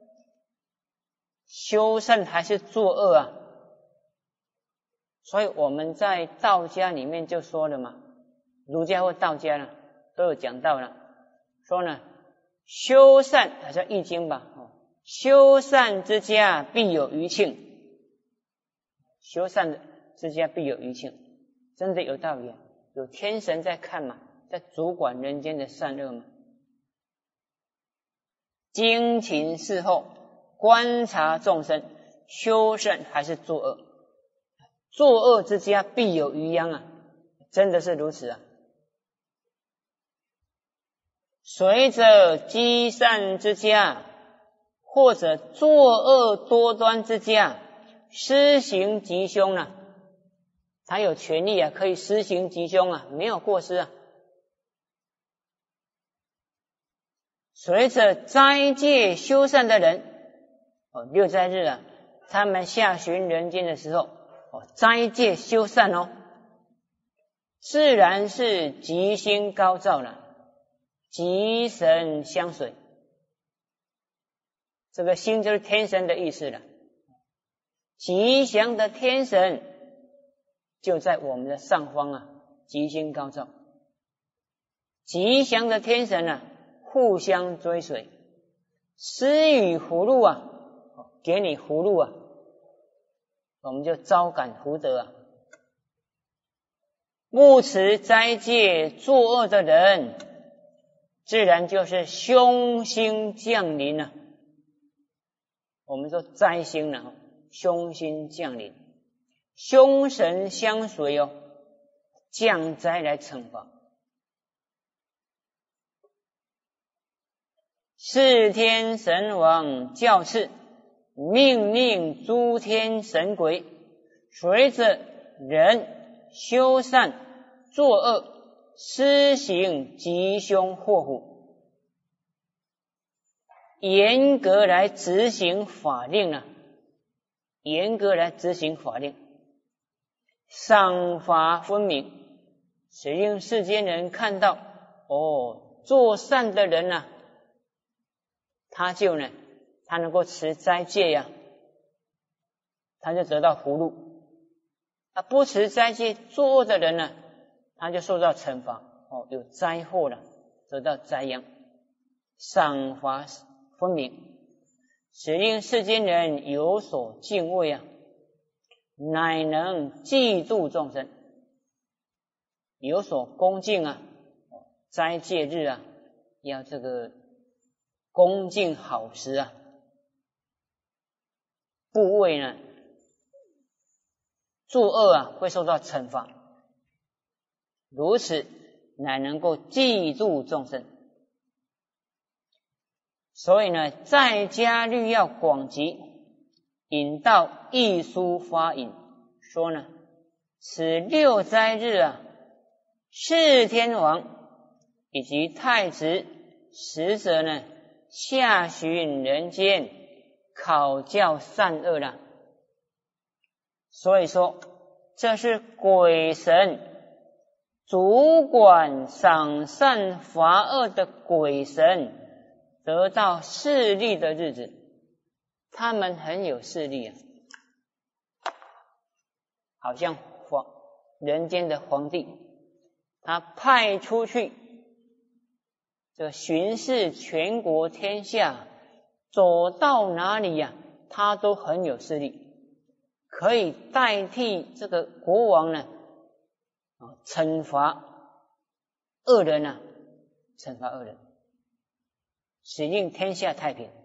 S1: 修善还是作恶啊。所以我们在道家里面就说了嘛，儒家或道家呢都有讲到了，说呢修善，好像易经吧，修善之家必有余庆，修善之家必有余庆，真的有道理啊，有天神在看嘛，在主管人间的善恶嘛。精勤侍候，观察众生修善还是作恶，作恶之家必有余殃啊，真的是如此啊。随着积善之家或者作恶多端之家施行吉凶啊，他有权利啊，可以施行吉凶啊，没有过失啊。随着斋戒修善的人，六斋日啊，他们下巡人间的时候，斋戒修善哦，自然是吉星高照了，吉神相随。这个星就是天神的意思了，吉祥的天神就在我们的上方啊，吉星高照。吉祥的天神啊，互相追随，施予福禄啊，给你福禄啊，我们就招感福德啊。不持斋戒作恶的人，自然就是凶星降临啊。我们说灾星啊，凶星降临，凶神相随哦，降灾来惩罚。释天神王教敕，命令诸天神鬼，随着人修善作恶，施行吉凶祸福，严格来执行法令啊，严格来执行法令，赏罚分明，使令世间人看到，做善的人啊，他能够持斋戒呀，他就得到福禄；不持斋戒作恶的人呢，他就受到惩罚，有灾祸了，得到灾殃。赏罚分明，使令世间人有所敬畏啊，乃能济度众生，有所恭敬啊。斋戒日啊，要这个恭敬好食啊，不为呢作恶啊，会受到惩罚，如此乃能够济度众生。所以呢，在家律要广集，引到一书发引，说呢，此六斋日啊，释天王以及太子使者呢，下巡人间，考教善恶了。所以说，这是鬼神主管赏善罚恶的鬼神得到势力的日子，他们很有势力啊，好像人间的皇帝，他派出去这巡视全国天下，走到哪里呀，他都很有势力，可以代替这个国王呢，惩罚恶人啊，惩罚恶人，使令天下太平。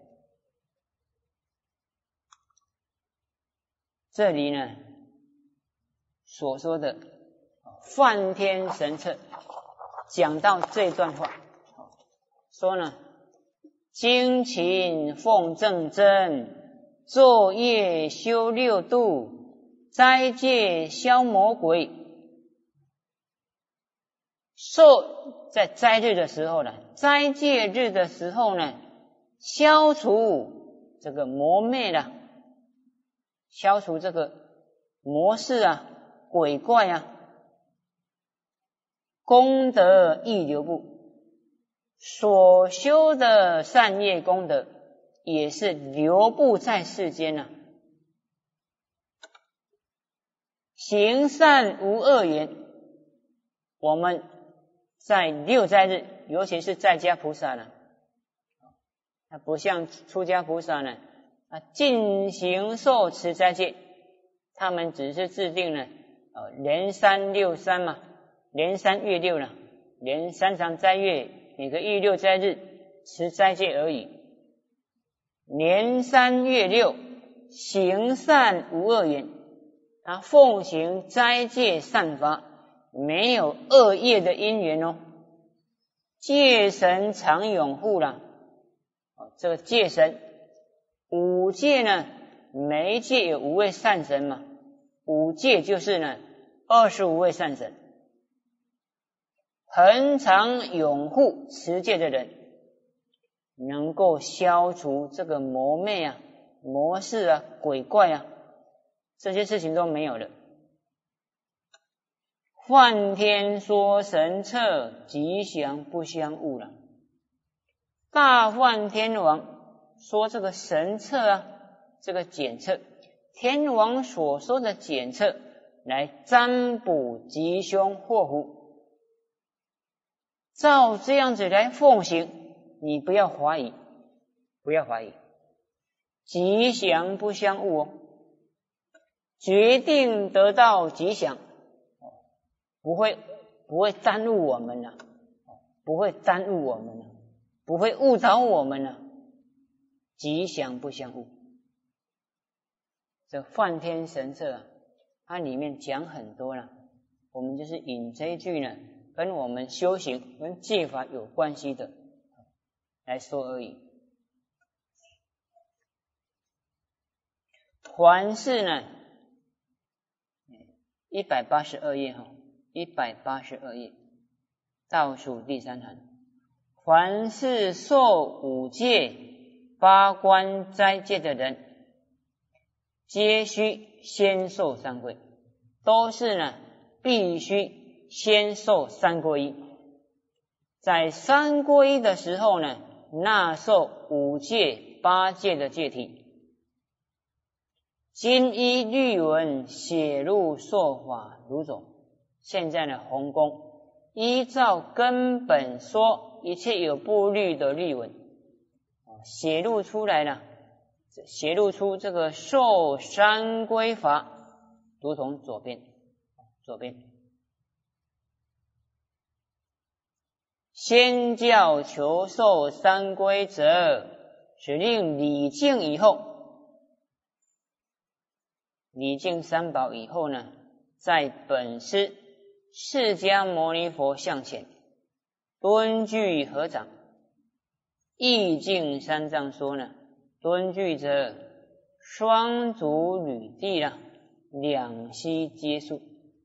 S1: 这里呢所说的梵天神策讲到这段话，说呢，精勤奉正真，昼夜修六度，斋戒消魔鬼。在斋日的时候呢，斋戒日的时候呢， 消除这个魔魅啦，消除这个魔事啊、鬼怪啊，功德亦流布，所修的善业功德也是流布在世间啊。行善无恶缘，我们在六斋日，尤其是在家菩萨呢，不像出家菩萨呢，进行受持斋戒，他们只是制定了连三六三嘛，连三月六了，连3场斋月，每个月6斋日持斋戒而已。连3月6行善无恶缘，他奉行斋戒善法，没有恶业的因缘哦。戒神常拥护了，这个戒神五戒呢，每一戒有5位善神嘛，5戒就是呢25位善神，恒常拥护持戒的人，能够消除这个魔魅啊、魔事啊、鬼怪啊，这些事情都没有了。梵天说神策，吉祥不相误了。大梵天王说这个神策啊，这个检测，天王所说的检测，来占卜吉凶祸福，照这样子来奉行，你不要怀疑，不要怀疑，吉祥不相误哦，决定得到吉祥，不会耽误我们了，不会耽误我们了，不会误导我们了，吉祥不相误。这梵天神策啊，它里面讲很多了，我们就是引这一句呢，跟我们修行跟戒法有关系的来说而已。还是呢182页182页倒数第3行，凡是受5戒8关斋戒的人，皆须先受三皈，都是呢必须先受三皈依。在三皈依的时候呢，纳受5戒8戒的戒体，今依律文写入受法如种。现在的弘公依照根本说一切有部律的律文，写入出来了，写入出这个受三皈法，如同左边。先教求受三皈者，使令礼敬以后，礼敬三宝以后呢，在本师释迦牟尼佛像前蹲踞合掌，意境三藏说呢，蹲踞者双足履地了，两膝皆束，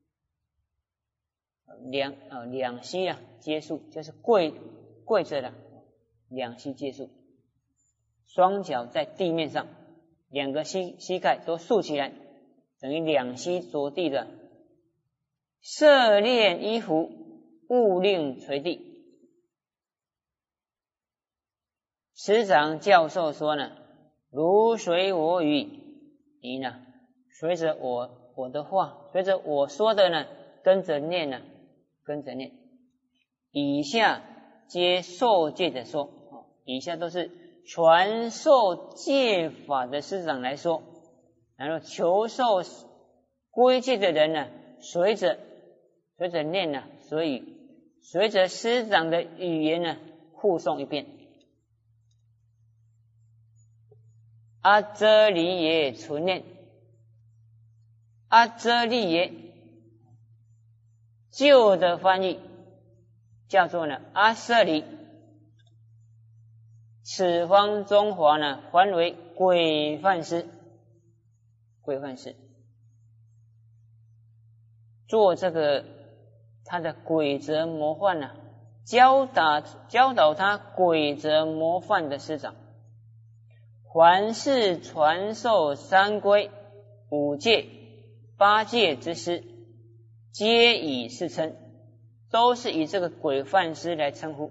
S1: 两膝啊皆束，就是跪着了，两膝皆束，双脚在地面上，2个膝盖都竖起来，等于两膝着地的。设炼衣服，勿令垂地。师长教授说呢，如随我语，你呢随着我的话，随着我说的呢，跟着念呢，跟着念。以下皆受戒的说，以下都是传授戒法的师长来说，然后求受归戒的人呢，随着念呢，所以随着师长的语言呢，护诵一遍。阿遮离耶存念，阿遮离耶旧的翻译叫做呢阿舍离，此方中华呢翻为规范师，做这个他的规则模范教导他规则模范的师长， 凡是传授三皈、五戒、八戒之师，皆以是称，都是以这个规范师来称呼。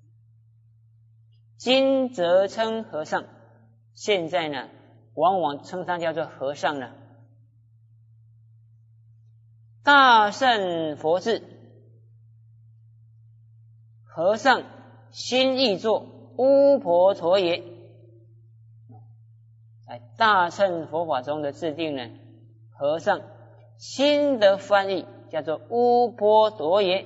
S1: 今则称和尚，现在呢，往往称他叫做和尚了。大乘佛智，和尚心意作巫婆陀耶。在大乘佛法中的制定呢，和尚新的翻译叫做巫婆陀耶，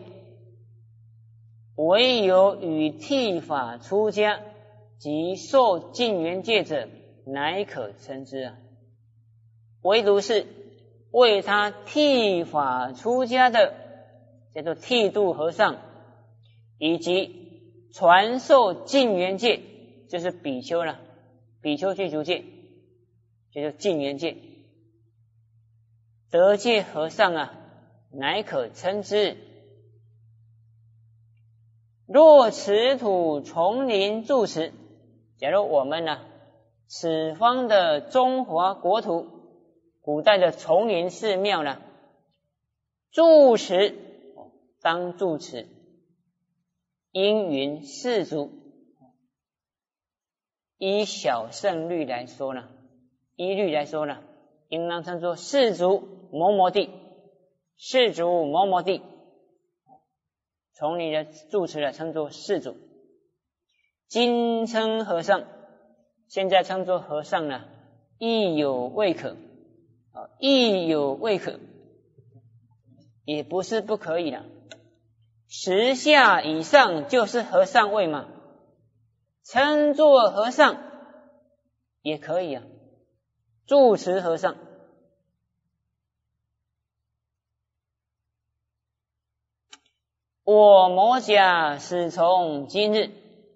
S1: 唯有与剃发出家及受净缘戒者，乃可称之啊。唯独是为他剃发出家的，叫做剃度和尚，以及传授净缘戒，就是比丘了，比丘具足戒，就是净缘戒。得戒和尚啊，乃可称之。若此土丛林住持，假如我们呢，此方的中华国土，古代的丛林寺庙呢，住持当住持，应云士族。依小乘律来说呢，应当称作士族某某地，士族某某地。从你的住持来称作士族。今称和尚，现在称作和尚呢，亦有未可，亦有未可，也不是不可以了。10下以上就是和尚位嘛，称作和尚也可以啊，住持和尚。我摩甲始从今日，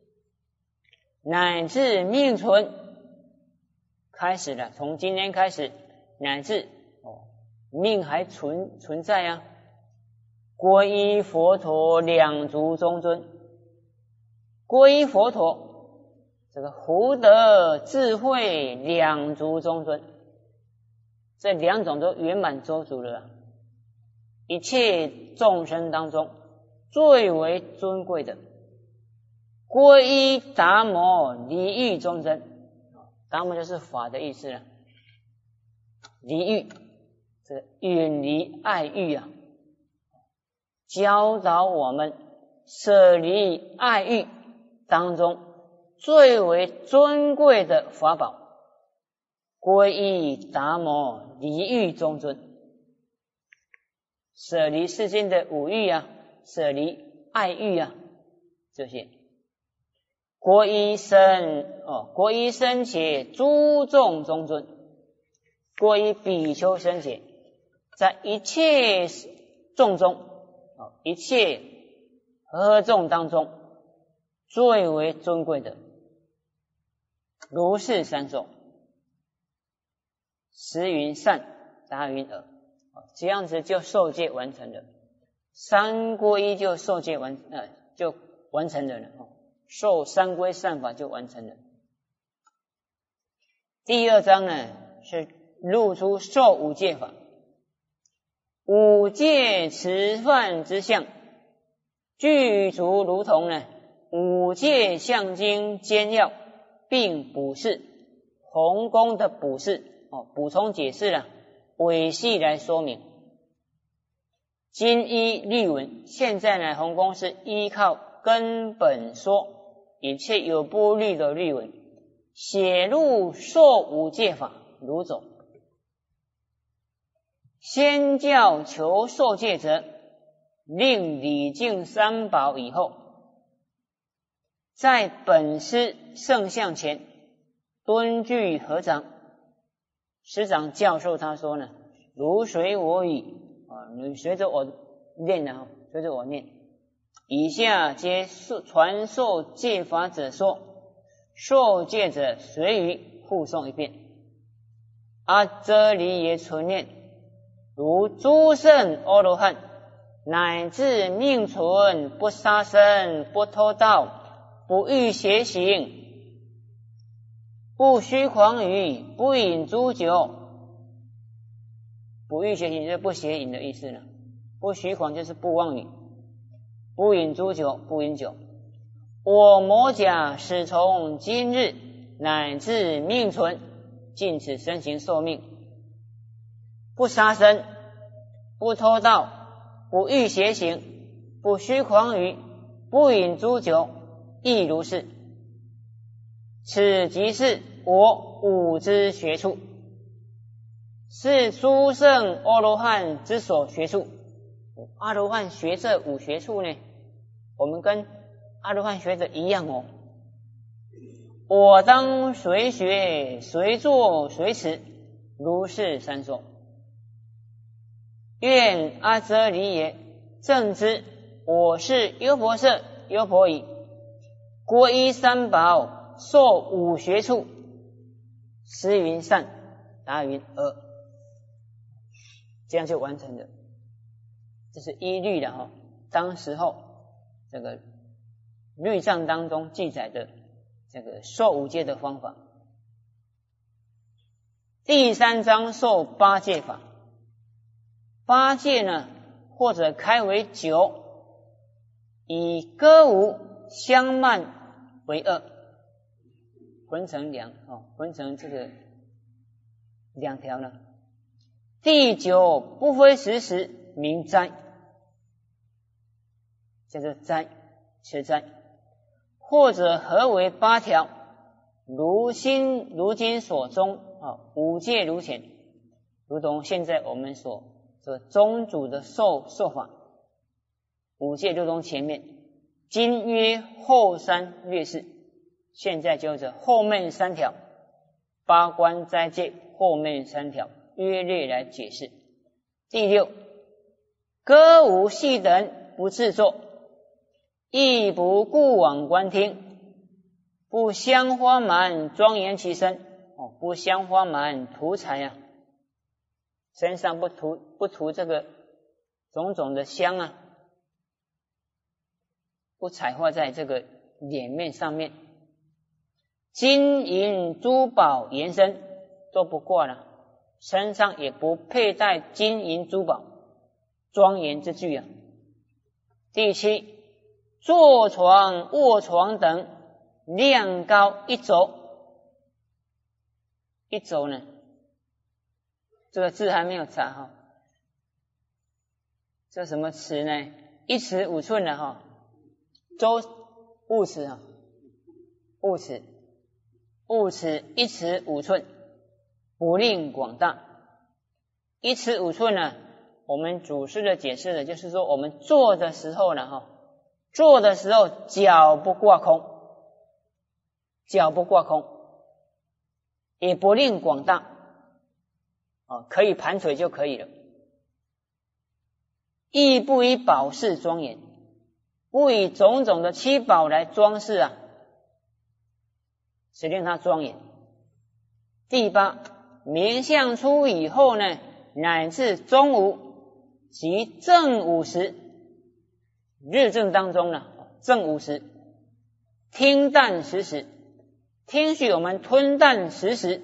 S1: 乃至命存，开始了，从今天开始，乃至命还存在啊。皈依佛陀两足中尊，皈依佛陀，这个福德智慧两足中尊，这两种都圆满周足了啊。一切众生当中最为尊贵的，皈依达摩离欲中尊，达摩就是法的意思了。离欲，这远离爱欲啊，教导我们舍离爱欲当中最为尊贵的法宝，皈依达摩离欲中尊，舍离世间的五欲啊，舍离爱欲啊，这些皈依僧伽诸众中尊，皈依比丘僧伽，在一切众中，一切合众当中最为尊贵的，如是三受，十云善，达云尔，这样子就受戒完成了。三皈依就受戒就完成了，受三皈善法就完成了。第二章呢，是露出受五戒法，五戒持犯之相，具足如同呢五戒相经兼要，并补释弘功的补释补充解释了，尾细来说明。今依律文，现在呢弘功是依靠根本说一切有部律的律文，写入受五戒法如走。先教求受戒者，令礼敬三宝以后，在本师圣像前敦具合掌，师长教授他说呢，如随我语你随着我念啊，随着我念。以下皆传授戒法者说，受戒者随于复诵一遍。这里也存念，如诸圣阿罗汉，乃至命存，不杀生，不偷盗，不欲邪行， 不虚诳语，不饮诸酒。不欲邪行就是不邪淫的意思了。不虚诳就是不妄语，不饮诸酒，不饮酒。我魔甲始从今日乃至命存，尽此身形寿命。不杀生，不偷盗，不欲邪行，不虚诳语，不饮诸酒，亦如是。此即是我五之学处，是诸圣阿罗汉之所学处。阿罗汉学这五学处呢，我们跟阿罗汉学的一样哦。我当随学随做随持，如是三说。愿阿阇黎也，正知我是优婆塞优婆夷，皈依三宝，受五学处。施云善，答云阿，这样就完成了。这是依律的哈，当时候这个律藏当中记载的这个受五戒的方法。第3章受8戒法。8戒呢，或者开为9，以歌舞相慢为2，分成分成这个2条呢。第9不非时时，名斋，叫做斋，持斋，或者合为8条，如今所宗五戒如前，如同现在我们所宗主的受法，五戒如同前面，今约后3略释，现在就是后面3条，八关斋戒后面3条约略来解释。第6，歌舞戏等不制作，亦不顾往观听，不香花满庄严其身，不香花满涂彩啊，身上不涂这个种种的香啊，不彩画在这个脸面上面，金银珠宝延伸都不挂了，身上也不佩戴金银珠宝庄严之具啊。第7，坐床卧床等量高1肘，1肘呢，这个字还没有查哈，这什么尺呢？1尺5寸的哈，物尺啊，物尺1尺5寸，不令广大。1尺5寸呢，我们祖师的解释的就是说，我们坐的时候呢坐的时候脚不挂空，也不令广大，可以盘腿就可以了。亦不以宝饰庄严，不以种种的七宝来装饰啊，使令它庄严。第8，明相出以后呢，乃至中午及正午时，日正当中呢，正午时听啖食时，听许我们吞啖食时。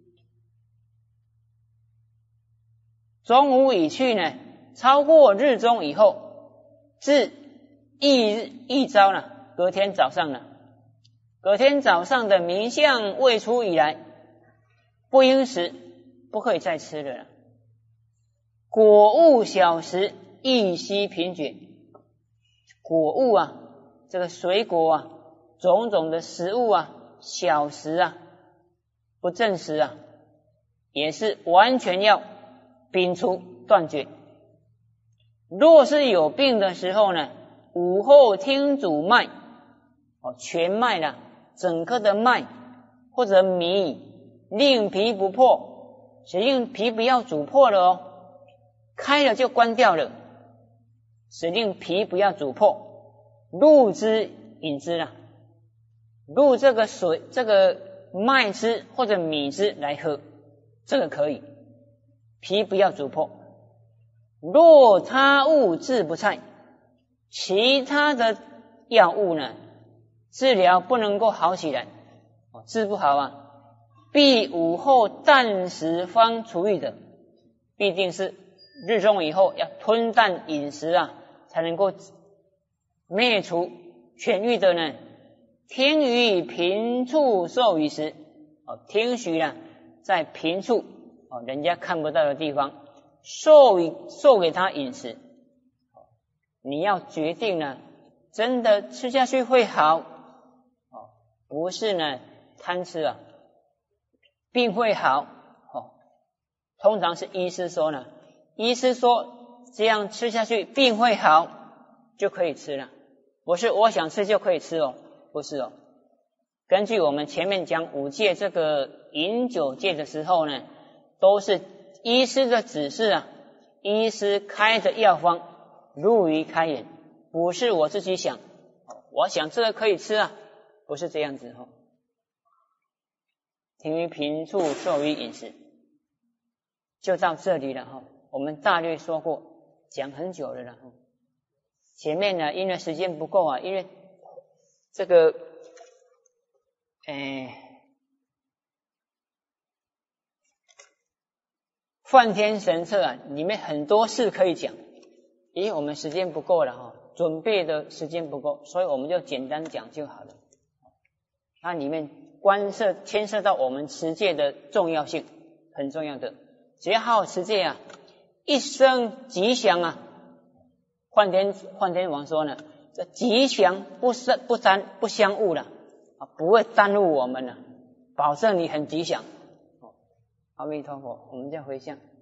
S1: 中午已去呢，超过日中以后，至一朝呢，隔天早上的明相未出以来，不应食，不可以再吃了。果物小食亦悉贫绝，果物啊，这个水果啊，种种的食物啊，小食啊，不正食啊，也是完全要摒除断绝。若是有病的时候呢，午后听煮麦，全麦啦，整颗的麦或者米，令皮不破，使令皮不要煮破了开了就关掉了，使令皮不要煮破，入之饮之啦，入这个水，这个麦汁或者米汁来喝，这个可以，皮不要煮破。若他物治不菜，其他的药物呢，治疗不能够好起来，治不好啊， 必午后啖食方除愈的，必定是日中以后要吞啖饮食啊，才能够灭除痊愈的呢。听于贫处授与食，听许呢在贫处人家看不到的地方授给他饮食。你要决定呢，真的吃下去会好，不是呢贪吃啊，病会好。通常是医师说呢，医师说这样吃下去病会好，就可以吃了，不是我想吃就可以吃哦，不是哦。根据我们前面讲5戒这个饮酒戒的时候呢，都是医师的指示啊，医师开的药方如于开言，不是我自己想，我想这个可以吃啊，不是这样子哦。听于贫处授予饮食，就到这里了哈。我们大略说过，讲很久了啦。前面呢，因为时间不够啊，因为这个梵天神策啊，里面很多事可以讲，因为我们时间不够了哈，准备的时间不够，所以我们就简单讲就好了。它里面牵涉到我们持戒的重要性，很重要的。只要好好持戒啊，一生吉祥啊。梵天王说呢，这吉祥不相误了，不会耽误我们了，保证你很吉祥。阿弥陀佛，我们再回向。